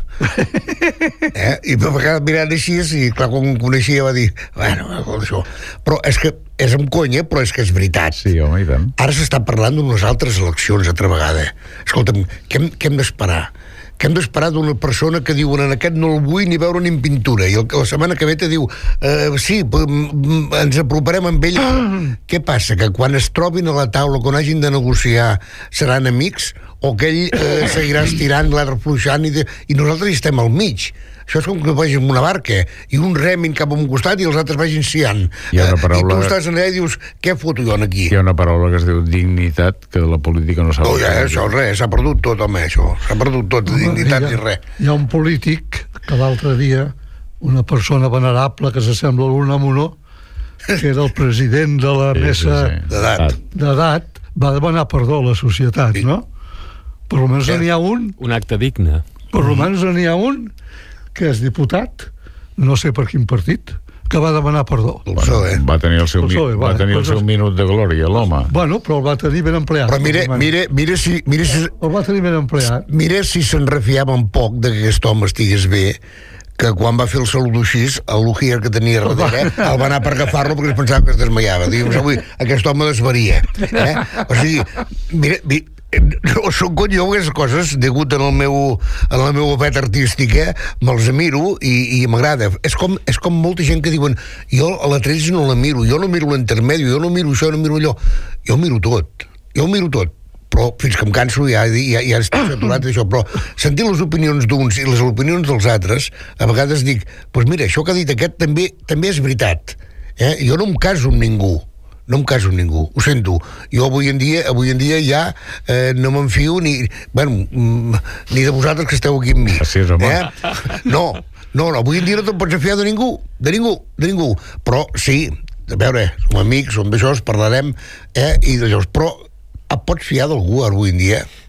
Eh? I per vegades mirant així, i clar, quan em coneixia va dir, bueno, això. Però és que és amb conya, però és que és veritat. Sí, home, i tant. Ara s'està parlant d'unes altres eleccions altra vegada. Escolta'm, què hem, què hem d'esperar? Què hem d'esperar d'una persona que diuen en aquest no el vull ni veure ni en pintura, i el, la setmana que ve te diu eh, sí, p- m- ens aproparem amb ell. Què passa? Que quan es trobin a la taula, quan hagin de negociar, seran amics? O que ell eh, seguirà estirant, l'ha refluixant i, de, i nosaltres hi estem al mig? Això és com que vagin amb una barca i un remin cap a un costat i els altres vagin siant. Hi ha una Eh, paraula- I tu estàs allà i dius, què foto jo aquí? Hi ha una paraula que es diu dignitat, que de la política no s'ha Oh, ja, això, res, s'ha perdut tot, home, això. S'ha perdut tot, de dignitat hi i ha, res. hi ha un polític que l'altre dia, una persona venerable que s'assembla l'un amb un, que era el president de la mesa D'edat. d'edat, va demanar perdó a la societat, no? Per almenys Ja. n'hi ha un, Un acte digne. per almenys n'hi ha un que és diputat, no sé per quin partit, que va demanar perdó. El P S O E. Va tenir el seu, El P S O E, mi- va vale. tenir el Pues seu es- minut de glòria, l'home. Bueno, però el va tenir ben empleat. Però mire, per almenys. mire, mire si, mire si, El va tenir ben empleat. mire si se'n refiava un poc de que aquest home estigués bé, que quan va fer el saludo així, el Lugier que tenia darrere, el va anar per agafar-lo perquè es pensava que es desmaiava. Digue'm, avui aquest home desvaria. Eh? O sigui, mira, mira no són cony, jo aquestes coses, degut en, el meu, en la meva vet artística, me'ls miro i, i m'agrada. És com, és com molta gent que diuen, jo a la tres no la miro, jo no miro l'intermedi, jo no miro això, no miro allò. Jo miro tot, jo miro tot. Però fins que em canso ja, ja, ja estic saturat d'això, però sentir les opinions d'uns i les opinions dels altres, a vegades dic, doncs pues mira, això que ha dit aquest també també és veritat. Eh? Jo no em caso amb ningú, no em caso amb ningú, ho sento. Jo avui en dia, avui en dia ja eh, no m'enfio ni, bueno, mm, ni de vosaltres que esteu aquí amb mi. Gràcies, home. Eh? No, no, no, avui en dia no te'n pots fiar de ningú, de ningú, de ningú. Però sí, a veure, som amics, som d'això, parlarem, eh, i d'allò, però et pots fiar d'algú avui en dia?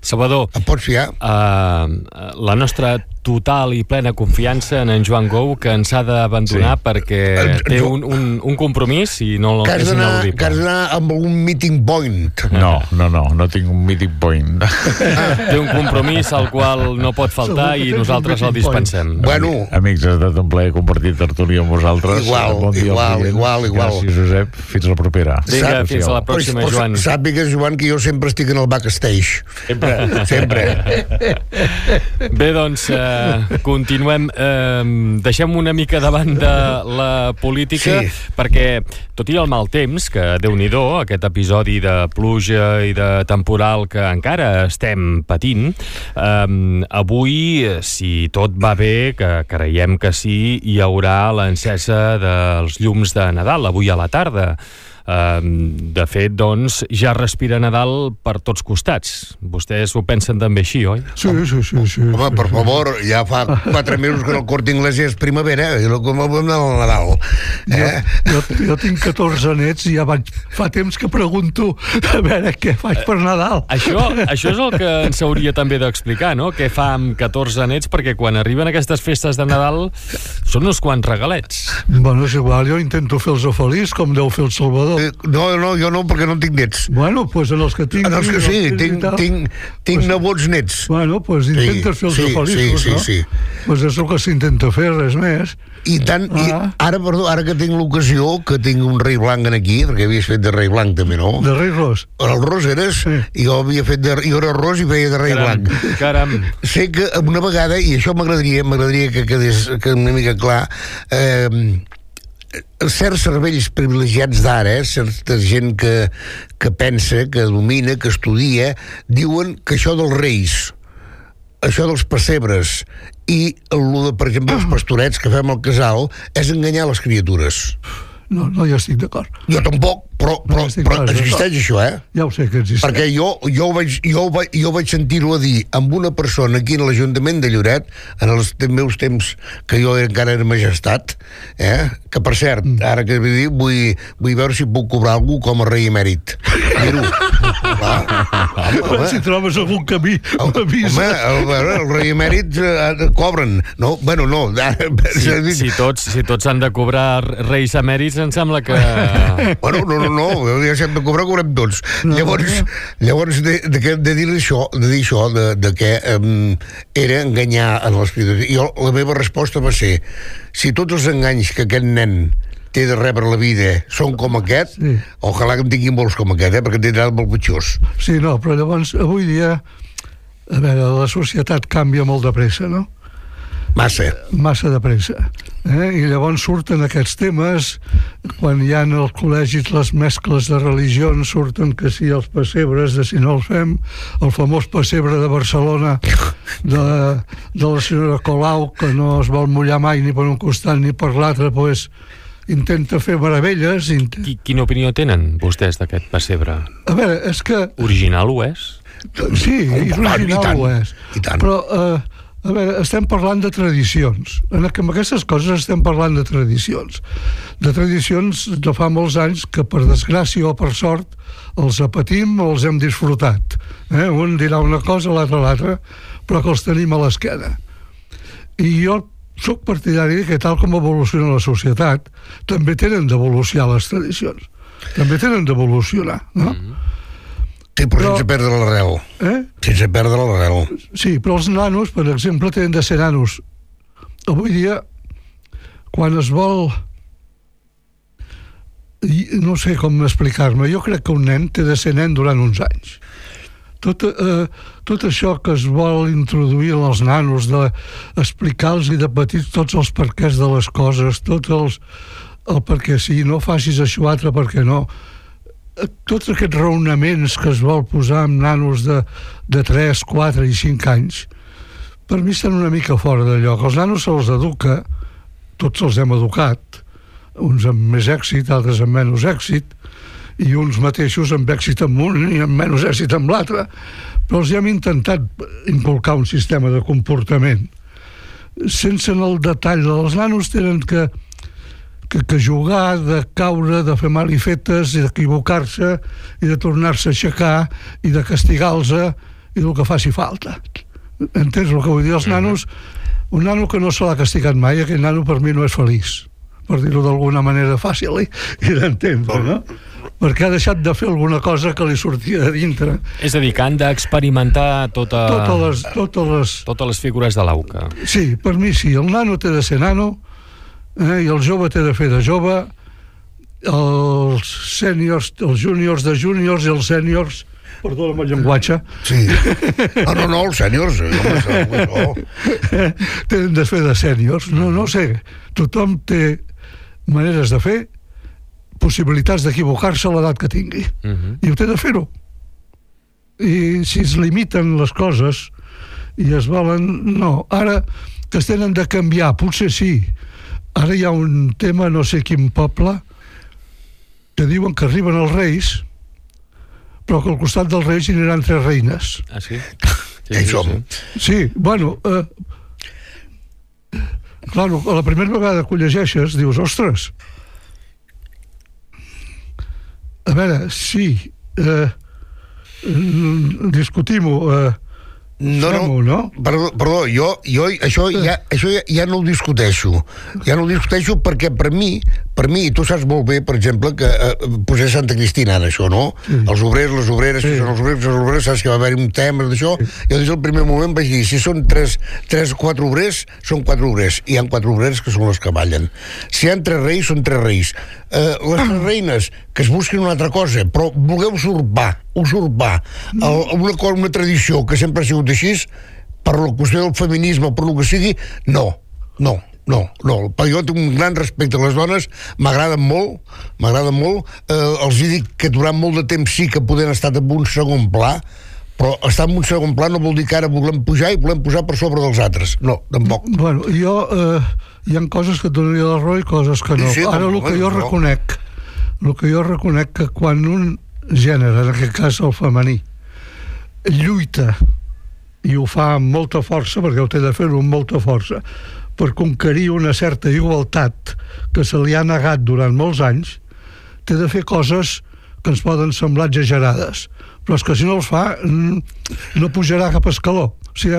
Salvador, et pots fiar. Uh, la nostra total i plena confiança en en Joan Gou, que ens ha d'abandonar sí. perquè el, té un, un, un compromís i no que és ineludible. Que has d'anar amb un meeting point. No, no, no, no tinc un meeting point. Té un compromís al qual no pot faltar i nosaltres el dispensem. Bueno. Amics, ha estat un plaer compartir tertúlia amb vosaltres. Igual, bon dia igual, igual, igual. Gràcies, Josep. Fins la propera. Vinga, fins a la pròxima, pues, Joan. Sàpigues, Joan, que jo sempre estic en el backstage. Sempre. Sempre. Bé, doncs, eh, continuem. Eh, deixem una mica de banda la política, sí. perquè, tot i el mal temps, que Déu-n'hi-do, aquest episodi de pluja i de temporal que encara estem patint, eh, avui, si tot va bé, que creiem que sí, hi haurà l'encesa dels llums de Nadal, avui a la tarda. Uh, de fet, doncs, ja respira Nadal per tots costats. Vostès ho pensen també així, oi? Sí, sí, sí. sí Home, per favor, ja fa quatre mesos que en el Corte Inglés és primavera i no com el Nadal. Eh? Jo, jo, jo tinc catorze nets i ja vaig, fa temps que pregunto a veure què faig per Nadal. Això, això és el que ens hauria també d'explicar, no? Què fa amb catorze nets, perquè quan arriben aquestes festes de Nadal són uns quants regalets. Bueno, és igual, jo intento fer-los feliç, com deu fer el Salvador. No, no, jo no, perquè no tinc nets. Bueno, doncs pues en els que tinc... En els que sí, tinc, tinc, tinc pues, nebots nets. Bueno, doncs pues intentes sí, fer-los sí, feliços, sí, no? Sí, sí. Pues és el que s'intenta fer, res més. I tant, ah. i ara, perdó, ara que tinc l'ocasió, que tinc un rei blanc aquí, perquè havies fet de rei blanc també, no? De rei ros. El ros eres, sí. I jo havia fet de... Jo era ros i feia de rei caram, blanc. Caram. Sé que una vegada, i això m'agradaria, m'agradaria que quedés que una mica clar, eh, certs cervells privilegiats d'ara, eh, certa gent que, que pensa, que domina, que estudia, diuen que això dels reis, això dels pessebres i el de, per exemple, els pastorets que fem al casal és enganyar les criatures. No, no, jo estic d'acord. Jo tampoc, però, però, no, però existeix això, eh? Ja ho sé que existeix. Perquè jo, jo, vaig, jo, vaig, jo vaig sentir-ho a dir amb una persona aquí a l'Ajuntament de Lloret, en els meus temps que jo encara era majestat, eh? Que per cert, ara que vull, vull, vull veure si puc cobrar algú com a rei emèrit. Dir-ho. Home, si trobes algun camí, m'avisa. Home, el, el rei emèrit eh, cobren. No, bueno, no. Si, si, tots, si tots han de cobrar reis emèrits, em sembla que... Bueno, no, no, no, ja si hem de cobrar, cobrem tots. No, llavors, no. llavors de, de, de, de dir això, de dir això, de, de que um, era enganyar en les criatures. I jo, la meva resposta va ser, si tots els enganys que aquest nen té de rebre la vida són com aquest, sí. Ojalà que en tinguin molts com aquest, eh, perquè en tindran molt pitjors. Sí, no, però llavors, avui dia, a veure, la societat canvia molt de pressa, no? Massa. Massa de pressa. Eh? I llavors surten aquests temes, quan hi ha als col·legis les mescles de religions, surten que sí els pessebres, de si no els fem, el famós pessebre de Barcelona de, de la senyora Colau, que no es vol mullar mai ni per un costat ni per l'altre, pues, intenta fer meravelles. Int... Quina opinió tenen vostès d'aquest pessebre? A veure, és que... Original ho és? Sí, original ho és. Però... Eh, A veure, estem parlant de tradicions. En aquestes coses estem parlant de tradicions. De tradicions de fa molts anys que, per desgràcia o per sort, els apatim o els hem disfrutat. Eh? Un dirà una cosa, l'altre l'altra, però que els tenim a l'esquena. I jo soc partidari que, tal com evoluciona la societat, també tenen d'evolucionar les tradicions. També tenen d'evolucionar, no? Mm-hmm. Sí, però, però sense perdre l'arrel. Eh? Sense perdre l'arrel. Sí, però els nanos, per exemple, tenen de ser nanos. Avui dia, quan es vol... No sé com explicar-me. Jo crec que un nen té de ser nen durant uns anys. Tot, eh, tot això que es vol introduir als nanos, d'explicar-los de petits tots els perquès de les coses, tots els... el perquè sí, no facis això altre, perquè no... Tots aquests raonaments que es vol posar amb nanos de, de tres, quatre i cinc anys, per mi estan una mica fora de lloc. Els nanos se'ls educa, tots els hem educat, uns amb més èxit, altres amb menys èxit, i uns mateixos amb èxit amb un i amb menys èxit amb l'altre, però els hem intentat inculcar un sistema de comportament. Sense en el detall, els nanos tenen que Que, que jugar, de caure, de fer malifetes i d'equivocar-se i de tornar-se a aixecar i de castigar-los i el que faci falta. Entens el que vull dir? Els nanos, un nano que no se l'ha castigat mai, aquell nano per mi no és feliç, per dir-ho d'alguna manera fàcil i, i d'entendre, no? Perquè ha deixat de fer alguna cosa que li sortia de dintre. És a dir, que han d'experimentar tota... totes, les, totes les... totes les figures de l'auca. Sí, per mi sí. El nano té de ser nano, eh, i el jove té de fer de jove, els sèniors, els júniors de júniors i els sèniors, perdona'm el llenguatge. Sí. No, no, no, els sèniors. No. Tenen de fer de sèniors. No, no sé. Tothom té maneres de fer, possibilitats d'equivocar-se a l'edat que tingui. Uh-huh. I ho té de fer-ho. I si es limiten les coses i es volen... No, ara que es tenen de canviar, potser sí. Ara hi ha un tema, no sé quin poble, que diuen que arriben els reis, però que al costat dels reis hi aniran tres reines. Ah, sí? Sí, sí, som. Sí, bueno... Eh, claro, la primera vegada que ho llegeixes dius, ostres, a veure, sí, eh, discutim-ho, eh, No, no, no? Perdó, perdó jo, jo això, ja, això ja, ja no ho discuteixo. Ja no ho discuteixo perquè per mi, per mi, tu saps molt bé, per exemple, que eh, posé Santa Cristina en això, no? Sí. Els obrers, les obreres, sí. que són els obrers, els obrers, saps que va haver-hi un tema d'això. Sí. Jo des del primer moment vaig dir, si són tres, tres quatre obrers, són quatre obrers. I hi ha quatre obrers que són els que ballen. Si hi ha tres reis, són tres reis. Eh, les tres reines, que es busquin una altra cosa, però vulgueu usurpar, usurpar el, una, una tradició que sempre ha sigut així, per la qüestió del feminisme, per lo que sigui, no, no, no, no. Perquè jo tinc un gran respecte a les dones, m'agraden molt, m'agraden molt, eh, els dic que durant molt de temps sí que poden estar en un segon pla, però estar en un segon pla no vol dir que ara volem pujar i volem posar per sobre dels altres. No, tampoc. Bueno, jo... Eh, hi ha coses que et donaria la raó i coses que no. Sí, sí, ara el que jo reconec, el que jo reconec que quan un gènere, en aquest cas el femení, lluita i ho fa amb molta força, perquè ho té de fer-ho amb molta força, per conquerir una certa igualtat que se li ha negat durant molts anys, té de fer coses que ens poden semblar exagerades, però és que si no els fa no pujarà cap escaló. O sigui,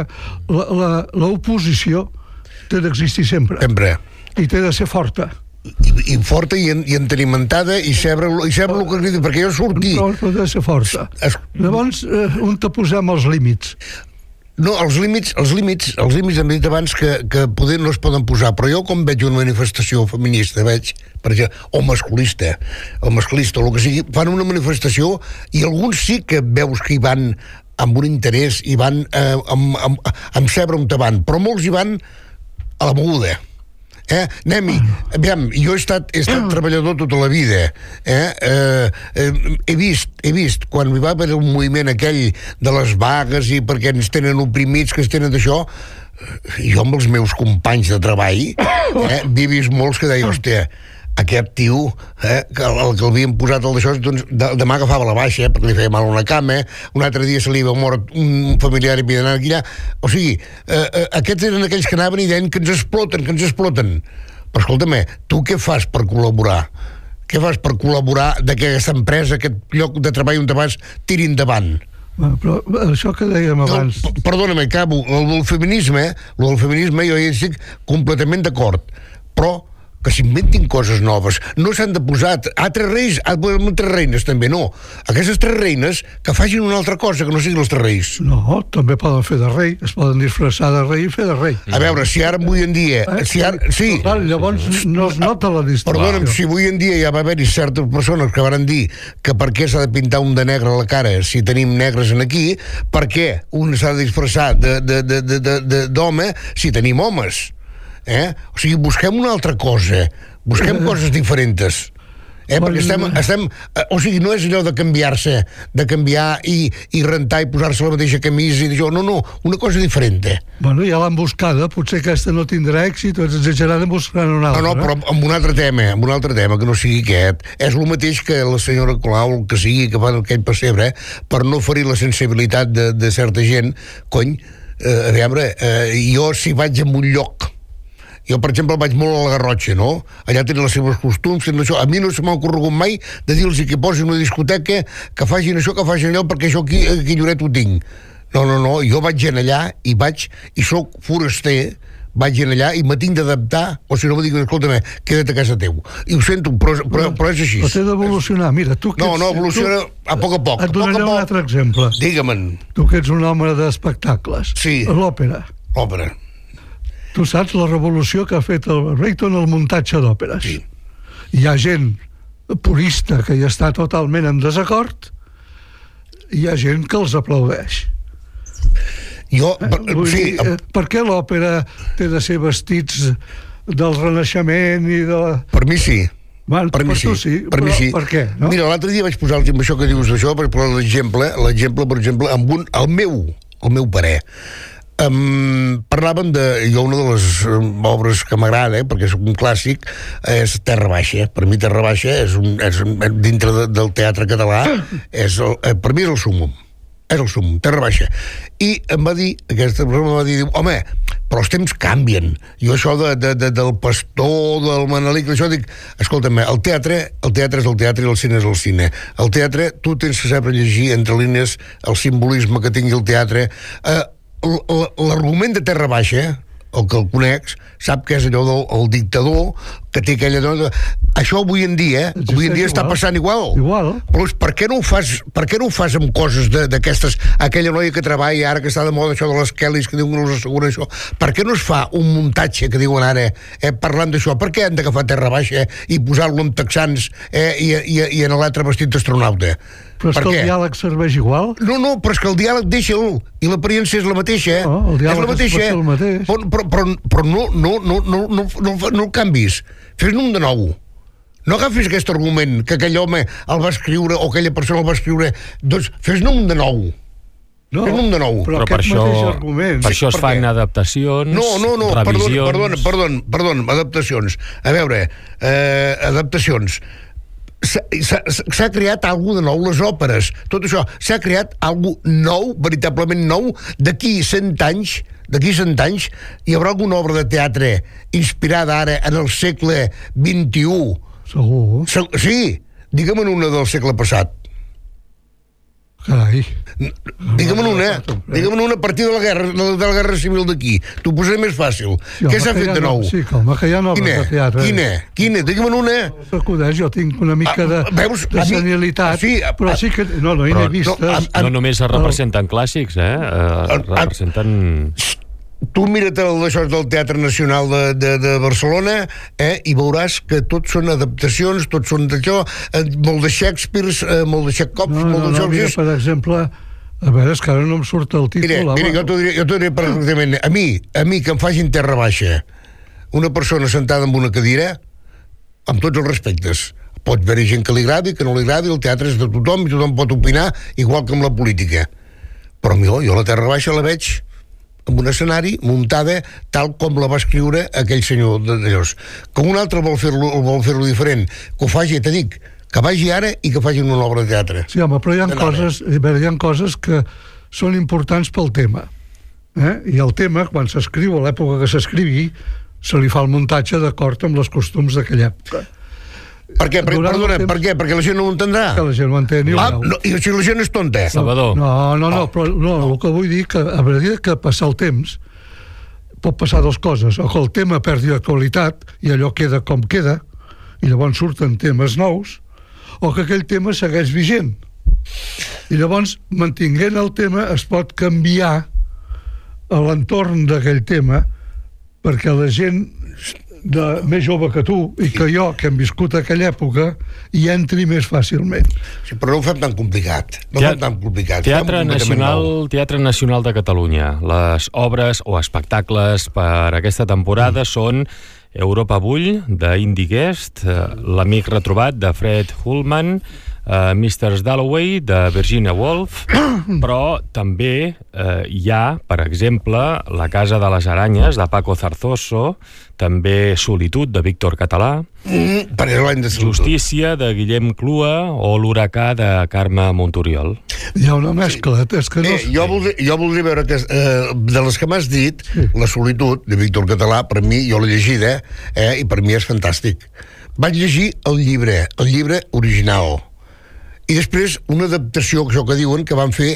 l'oposició té d'existir sempre. Sempre. I té de ser forta. I, i forta i, en, i entenimentada i saber, i saber el que crida, perquè jo sortir... Però, però té de ser forta. Es... Llavors, eh, on te posem els límits? No, els límits, els límits, els límits hem dit abans que, que poder no es poden posar, però jo quan veig una manifestació feminista, veig, per exemple, o masculista, o masclista, o el que sigui, fan una manifestació i alguns sí que veus que hi van amb un interès, hi van eh, amb, amb, amb saber on te van, però molts hi van a la moguda. Eh? Anem-hi. Aviam, jo he estat, he estat treballador tota la vida. Eh? Eh, eh, he vist, he vist, quan hi va haver un moviment aquell de les vagues i perquè ens tenen oprimits, que ens tenen d'això, jo amb els meus companys de treball, eh, he vist molts que deia, hòstia, aquest tio, eh, que el, el que l'havien posat al d'això, doncs, de, demà agafava la baixa, eh, perquè li feia mal una cama, eh, un altre dia se li havia mort un familiar i havia d'anar aquí allà. O sigui, eh, eh, aquests eren aquells que anaven i deien que ens exploten, que ens exploten. Però escolta'm, tu què fas per col·laborar? Què fas per col·laborar de que aquesta empresa, aquest lloc de treball on te vas, tiri endavant? Bueno, però això que dèiem abans... No, perdona'm, acabo. El del feminisme, el del feminisme jo hi estic completament d'acord, però que s'inventin coses noves. No s'han de posar altres reis, altres reines també, no. Aquestes tres reines que facin una altra cosa que no siguin els tres reis. No, també poden fer de rei, es poden disfressar de rei i fer de rei. A veure, si ara avui en dia... Eh? Si ara, sí. Clar, llavors no es nota la distinció. Perdona'm, si avui en dia ja va haver-hi certes persones que van dir que per què s'ha de pintar un de negre a la cara si tenim negres en aquí, per què un s'ha de disfressar d'home si tenim homes. Eh? O sigui, busquem una altra cosa, busquem coses diferents. Eh? Perquè estem, estem, o sigui, no és allò de canviar-se, de canviar i, i rentar i posar-se la mateixa camisa i d'això, no, no, una cosa diferent. Bueno, ja l'han buscada, potser aquesta no tindrà èxit, o és exagerada, en buscaran una altra. No, no, però amb un altre tema, amb un altre tema, que no sigui aquest. És el mateix que la senyora Colau, que sigui, que fa aquell pessebre, per no ferir la sensibilitat de, de certa gent, cony, eh, a veure, eh, jo si vaig a un lloc, jo, per exemple, vaig molt a la Garrotxa, no? Allà tenen els seus costums, tenen això. A mi no se m'ha ocorregut mai de dir-los que posin una discoteca, que facin això, que facin allò, perquè això aquí, aquí Lloret ho tinc. No, no, no, jo vaig anar allà i vaig, i sóc foraster, vaig anar allà i me tinc d'adaptar, o si no me diuen, escolta'm, queda't a casa teu. I ho sento, però, però, però és així. Però té d'evolucionar, mira, tu que No, ets, no, evoluciona tu, a poc a poc. et donaré a poc un a altre exemple. Digue-me'n. Tu que ets un home d'espectacles. Sí. L'òpera. Òpera. Tu saps la revolució que ha fet el Reighton al muntatge d'òperes. Sí. Hi ha gent purista que hi està totalment en desacord, i hi ha gent que els aplaudeix. Jo, per, Vull sí, dir, eh, per què l'òpera té de ser vestits del Renaixement i de... per mi sí. Van, Per mi tu sí, sí, per mi però sí. per què? No? Mira, l'altre dia vaig posar amb això que dius d'això, per posar l'exemple, l'exemple, per exemple, amb un, el meu, el meu parer. Um, parlàvem de... Jo, una de les um, obres que m'agrada, eh, perquè és un clàssic, és Terra Baixa. Per mi Terra Baixa és un, és un, dintre de, del teatre català, és el, eh, per mi és el súmmum. És el súmmum, Terra Baixa. I em va dir, aquesta persona em va dir, home, però els temps canvien. Jo això de, de, de, del pastor, del Manelic, això dic, escolta'm, el teatre, el teatre és el teatre i el cine és el cine. El teatre, tu tens que saber llegir entre línies el simbolisme que tingui el teatre. Eh, l'argument de Terra Baixa, el que el coneix, sap que és allò del el dictador, que té aquella dona... Això avui en dia, Existeix avui en dia està igual. passant igual. Igual. Però és, per què no ho fas, per què no ho fas amb coses de- d'aquestes, aquella noia que treballa ara, que està de moda això de les Kellys, que diuen que no els assegura això, per què no es fa un muntatge, que diuen ara, eh, parlant d'això, per què han d'agafar Terra Baixa eh, i posar-lo amb texans eh, i, i, i en l'altre vestit d'astronauta? Però és Per que què? el diàleg serveix igual. No, no, però és que el diàleg deixa'l, i l'aparença és la mateixa. No, el diàleg és la és mateixa. el mateix. Però, però, però, però no, no, no, no, no, no, no el canvis. Fes-ne un de nou. No agafis aquest argument que aquell home el va escriure o aquella persona el va escriure. Doncs fes-ne un de nou. No, Fes-ne un de nou. però, Però per aquest això, mateix argument... per això es per fan què? adaptacions, No, no, no, perdona, revisions... perdona, perdona, perdona, adaptacions. A veure, eh, adaptacions. S'ha- S'ha s'ha creat alguna de nou, les òperes, tot això, s'ha creat alguna nou, veritablement nou, d'aquí cent anys, d'aquí cent anys, hi haurà alguna obra de teatre inspirada ara en el segle vint-i-u. Segur. Se- Sí, digue'm una del segle passat. Carai. Digue'm una, digue'm una a partir de la guerra, de la, de la guerra civil d'aquí. T'ho posaré més fàcil. Sí, Què home, s'ha que fet hi ha de no- nou? Sí, que home, que hi ha obres Quina? de teatre. Quina? Quina? Digue'm una. S'acudeix, jo tinc una mica de, Ah, veus? de A mi- senilitat, sí, a- però sí que... No, no, hi Però- n'he vistes. no, a- No només es representen clàssics, eh? eh representen... Tu mira't el d'això del Teatre Nacional de, de, de Barcelona eh, i veuràs que tots són adaptacions, tots són d'això, eh, molt de Shakespeare, eh, molt de Txaikovs, No, no, molt de no, mira, Georges. per exemple, a veure, és que ara no em surt el títol. Mira, home. mira, jo t'ho diré, jo t'ho diré perfectament. A mi, a mi que em facin Terra Baixa, una persona sentada en una cadira, amb tots els respectes. Pot haver gent que li agradi, que no li agradi, el teatre és de tothom i tothom pot opinar, igual que amb la política. Però jo, jo la Terra Baixa la veig amb un escenari muntada tal com la va escriure aquell senyor d'allòs. Que un altre vol fer-lo vol fer-lo diferent, que ho faci, te dic, que vagi ara i que faci una obra de teatre. Sí, home, però hi ha, De nada. coses, a veure, hi ha coses que són importants pel tema. Eh? I el tema, quan s'escriu, a l'època que s'escrivi, se li fa el muntatge d'acord amb els costums d'aquella època. Per què? Per, Durant el perdona, temps- per què? Perquè la gent no ho entendrà. Que la gent ho entén. Ah, Ah, no, i si la gent és tonta. Salvador. No, no, no, però no, el que vull dir que a mesura que passa el temps pot passar dues coses, o que el tema perdi actualitat i allò queda com queda i llavors surten temes nous, o que aquell tema segueix vigent i llavors mantinguent el tema es pot canviar a l'entorn d'aquell tema perquè la gent de, més jove que tu i que jo, que hem viscut aquella època, hi entri més fàcilment. Sí, però no ho fem tan complicat. No ho Tea- fem tan complicat. Teatre Fem completament Nacional, nou. Teatre Nacional de Catalunya. Les obres o espectacles per aquesta temporada mm. són Europa Bull, d'Indie Guest, eh, L'amic retrobat, de Fred Hullman, eh, mister Dalloway, de Virginia Woolf, però també eh, hi ha, per exemple, La casa de les aranyes, de Paco Zarzoso, també Solitud, de Víctor Català, Mm, per l'any de salut. Justícia, de Guillem Clua, o L'huracà, de Carme Montoriol. Hi ha una mescla, és que no... Eh, jo, voldria, jo voldria veure que, eh, de les que m'has dit, La solitud, de Víctor Català, per mi, jo l'he llegida, eh, i per mi és fantàstic. Vaig llegir el llibre, el llibre original. I després una adaptació, això que diuen, que van fer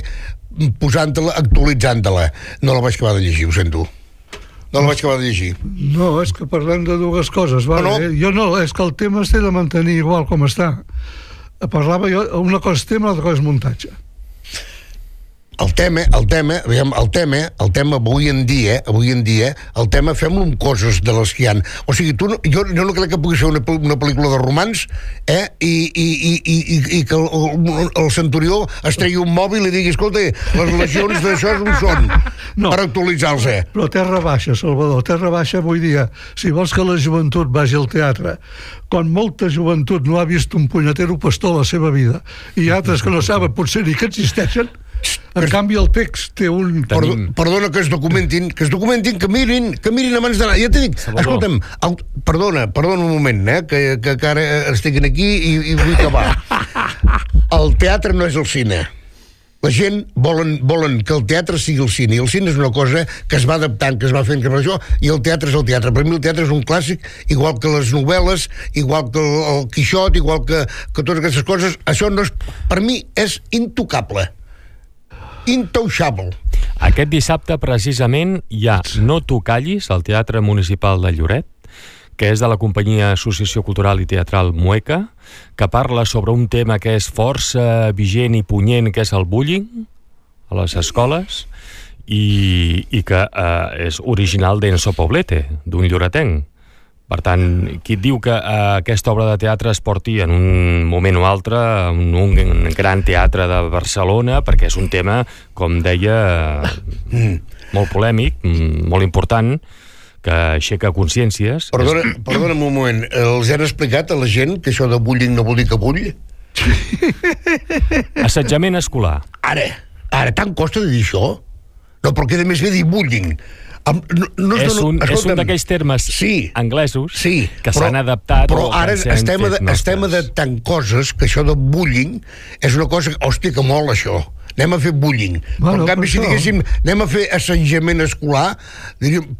posant-la, actualitzant-la. No la vaig acabar de llegir, ho sento. No la vaig acabar de llegir. No, és que parlem de dues coses, vale? No, no. Jo no, és que el tema es té de mantenir igual com està. Parlava jo, una cosa és tema, l'altra cosa és muntatge. El tema, el tema, aviam, el tema, el tema avui en dia, avui en dia, el tema fem-lo amb coses de les que hi ha. O sigui, tu no, jo, jo no crec que pugui ser una, una pel·lícula de romans, eh, i, i, i, i, i que el, el centurió es tregui un mòbil i digui, escolta, les legions d'això on són, no, per actualitzar-se. Però terra baixa, Salvador, terra baixa avui dia. Si vols que la joventut vagi al teatre, quan molta joventut no ha vist un punyetero pastor a la seva vida, i altres que no saben potser ni que existeixen, en canvi el text té un... Perdo, perdona que es documentin, que es documentin, que mirin, que mirin abans d'anar. Ja t'he dit, escolta'm, el, perdona, perdona un moment, eh, que, que, que ara estic aquí i, i vull acabar. El teatre no és el cine. La gent volen, volen que el teatre sigui el cine, i el cine és una cosa que es va adaptant, que es va fent, que es va això, i el teatre és el teatre. Per mi el teatre és un clàssic, igual que les novel·les, igual que el, el Quixot, igual que, que totes aquestes coses. Això no és, per mi és intocable. Intouchable. Aquest dissabte, precisament, hi ha No t'ho callis, al Teatre Municipal de Lloret, que és de la companyia Associació Cultural i Teatral Mueca, que parla sobre un tema que és força vigent i punyent, que és el bullying a les escoles, i, i que eh, és original d'Enzo Poblete, d'un lloretenc. Per tant, qui et diu que eh, aquesta obra de teatre es porti en un moment o altre en un gran teatre de Barcelona, perquè és un tema, com deia, mm. molt polèmic, molt important, que aixeca consciències. Perdona, perdona'm un moment, els han explicat a la gent que això de bullying no vol dir que bull? Assetjament escolar. Ara, ara, tant costa de dir això? No, però queda més bé dir bullying. No, no és, un, és un d'aquells termes sí, anglesos sí, que s'han adaptat. Però ara estem, ad, estem adaptant coses que això de bullying és una cosa... Hòstia, que mola això. Anem a fer bullying. Bueno, però en canvi, si diguéssim anem a fer assetjament escolar, diríem...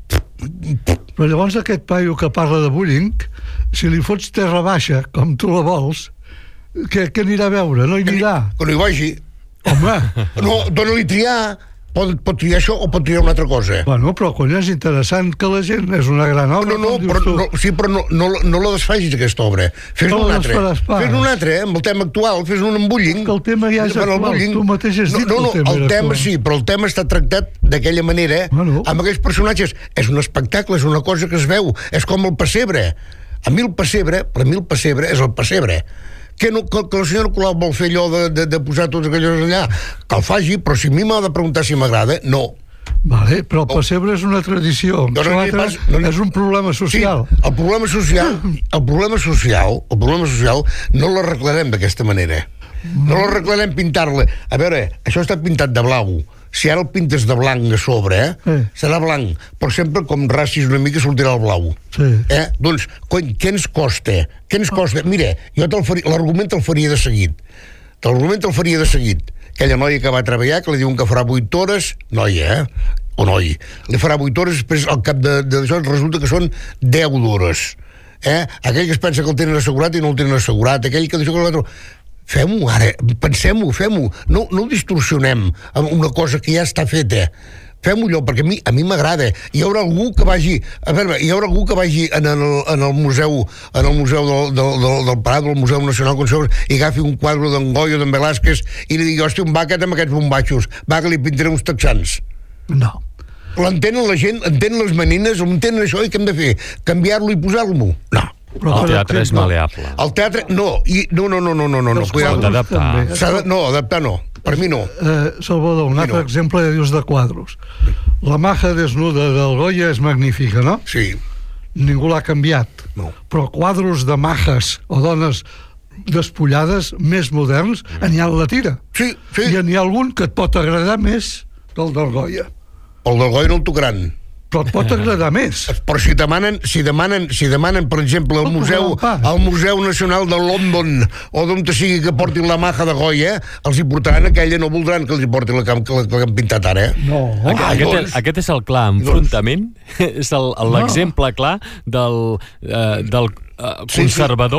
Però llavors aquest paio que parla de bullying, si li fots terra baixa, com tu la vols, què, què anirà a veure? No hi anirà. Que no hi vagi. Home! No, dona-li triar. Pot, pot triar això o pot triar una altra cosa. Bueno, però quan és interessant que la gent és una gran obra. No, no, no, però, no sí, però no, no, no la desfagis, aquesta obra. Fes-ne no una altra. Fes-ne una altra, eh, amb el tema actual. Fes-ne un embulling. Que el tema ja és actual. Tu mateix has dit no, no, que el tema el tema sí, però el tema està tractat d'aquella manera, bueno, amb aquells personatges. És un espectacle, és una cosa que es veu. És com el pessebre. A mi el pessebre, per mi el pessebre és el pessebre. Que, no, que, que la senyora Colau vol fer allò de, de, de posar tots aquells allà, que el faci, però si a mi m'ha de preguntar si m'agrada, no. Vale, però el pessebre és una tradició. No, no, no, no, és un problema social. Sí, el problema social, el problema social, el problema social no l'arreglarem d'aquesta manera. No l'arreglarem pintar-la. A veure, això està pintat de blau. Si ara el pintes de blanc a sobre, eh, eh. serà blanc, però sempre com racis una mica sortirà el blau. Sí. Eh? Doncs, cony, què ens costa? Què ens costa? Mira, jo l'argument te'l faria de seguit. L'argument te'l faria de seguit. Aquella noia que va treballar, que li diuen que farà vuit hores, noia, eh? O noi, li farà vuit hores, després al cap d'això resulta que són deu hores. Eh? Aquell que es pensa que el tenen assegurat i no el tenen assegurat, aquell que diu que l'altre... Fem-ho ara, pensem-ho, fem-ho. No, no ho distorsionem amb una cosa que ja està feta. Fem-ho allò, perquè a mi a mi m'agrada. Hi haurà algú que vagi... A veure, hi haurà algú que vagi en el, en el museu en el museu del, del, del, del Prado, el Museu Nacional Conservador, i agafi un quadre d'en Goya o d'en Velázquez i li digui, hòstia, un va aquest amb aquests bombatxos, va que li pintaré uns texans. No. L'entenen la gent, entenen les menines, entenen això, i què hem de fer? Canviar-lo i posar-lo? No. Però el teatre és maleable. El teatre, no, i, no, no, no, no, no, no, no, s'ha d'adaptar. No, adaptar no, per mi no. Eh, Salvador, un altre no. exemple de dius de quadros. La maja desnuda del Goya és magnífica, no? Sí. Ningú l'ha canviat. No. Però quadros de majes o dones despullades, més moderns, n'hi ha la tira. Sí, sí. I n'hi ha algun que et pot agradar més que el del Goya. El del Goya no el tocaran. Però et pot agradar més. Però si demanen, si demanen, si demanen per exemple, el museu, el Museu Nacional de London, o d'on te sigui que portin la maja de Goya, els hi portaran aquella, no voldran que els hi portin la que, la, que han pintat ara, eh? No. Aquest, ah, aquest, doncs, aquest és el clar enfrontament, doncs, és l'exemple clar del, eh, del eh, conservador, sí, sí,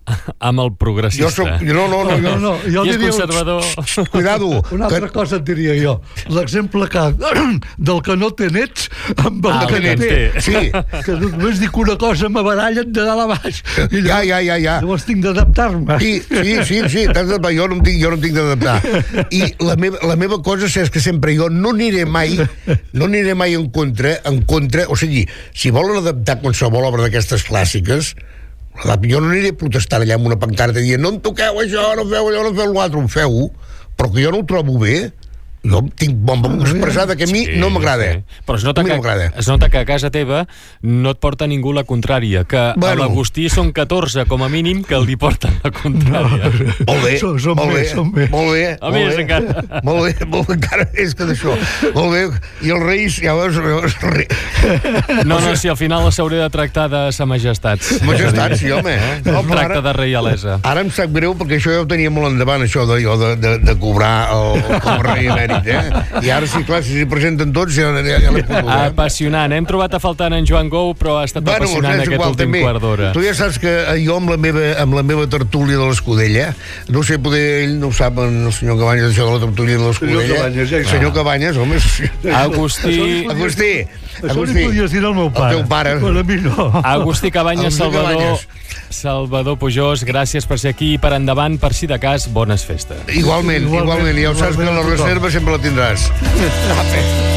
amb el progressista. Jo soc... No, no, no. No, no, jo I és diria... conservador. Cuidado. Una altra que... cosa et diria jo. L'exemple que, del que no té nets amb el Ah, que el que en té. té. Sí. Que només dic una cosa m'abarallen de dalt a baix. I Ja, ja, ja, ja. Llavors tinc d'adaptar-me. Sí, sí, sí, sí, t'has d'adaptar. Jo no em tinc, jo no em tinc d'adaptar. I la meva, la meva cosa és que sempre jo no aniré mai, no aniré mai en contra, en contra, o sigui, si volen adaptar qualsevol obra d'aquestes clàssiques, jo no aniré a protestar allà amb una pancarta dient no em toqueu això, no feu allò, no feu l'altre, ho feu, però que jo no ho trobo bé. Jo tinc bon expressada que a mi Sí, no m'agrada. sí. Però es nota, A mi que, no m'agrada. es nota que a casa teva no et porta ningú la contrària, que Bueno. a l'Agustí són catorze com a mínim que li porten la contrària. Molt bé, Som- som molt bé, bé, som bé. molt bé. A molt més, bé. encara. Molt bé, molt bé, encara és que d'això. Molt bé, i els reis, ja veus, els reis... No, no, si al final s'hauria de tractar de sa majestats. Majestat, sí, home. No, Un però tracte de reialesa. Ara em sap greu perquè això ja ho tenia molt endavant, això de, jo, de, de, de cobrar el, com a rei emèrit, eh? I ara sí, clar, si s'hi presenten tots, ja, ja, ja l'he putut, eh? Apassionant. Hem trobat a faltar en Joan Gou, però ha estat Bueno, apassionant és aquest igual, últim també. quart d'hora. Tu ja saps que jo amb la meva, amb la meva tertúlia de l'Escudella, no sé, poder ell no ho sap, el senyor Cabanyes, això de la tertúlia de l'Escudella. Cabanyes, ja hi Senyor Cabanyes, home... Agustí... Agustí, Això li Agustí. podies dir al meu pare. teu pare. Però a mi no. Agustí Cabanyes, Agustí Salvador... Cabanyes. Salvador Pujós, gràcies per ser aquí i per endavant, per si de cas, bones festes. Igualment, Igualment, igualment, ja ho saps que la igualment a tothom. reserva sempre la tindràs.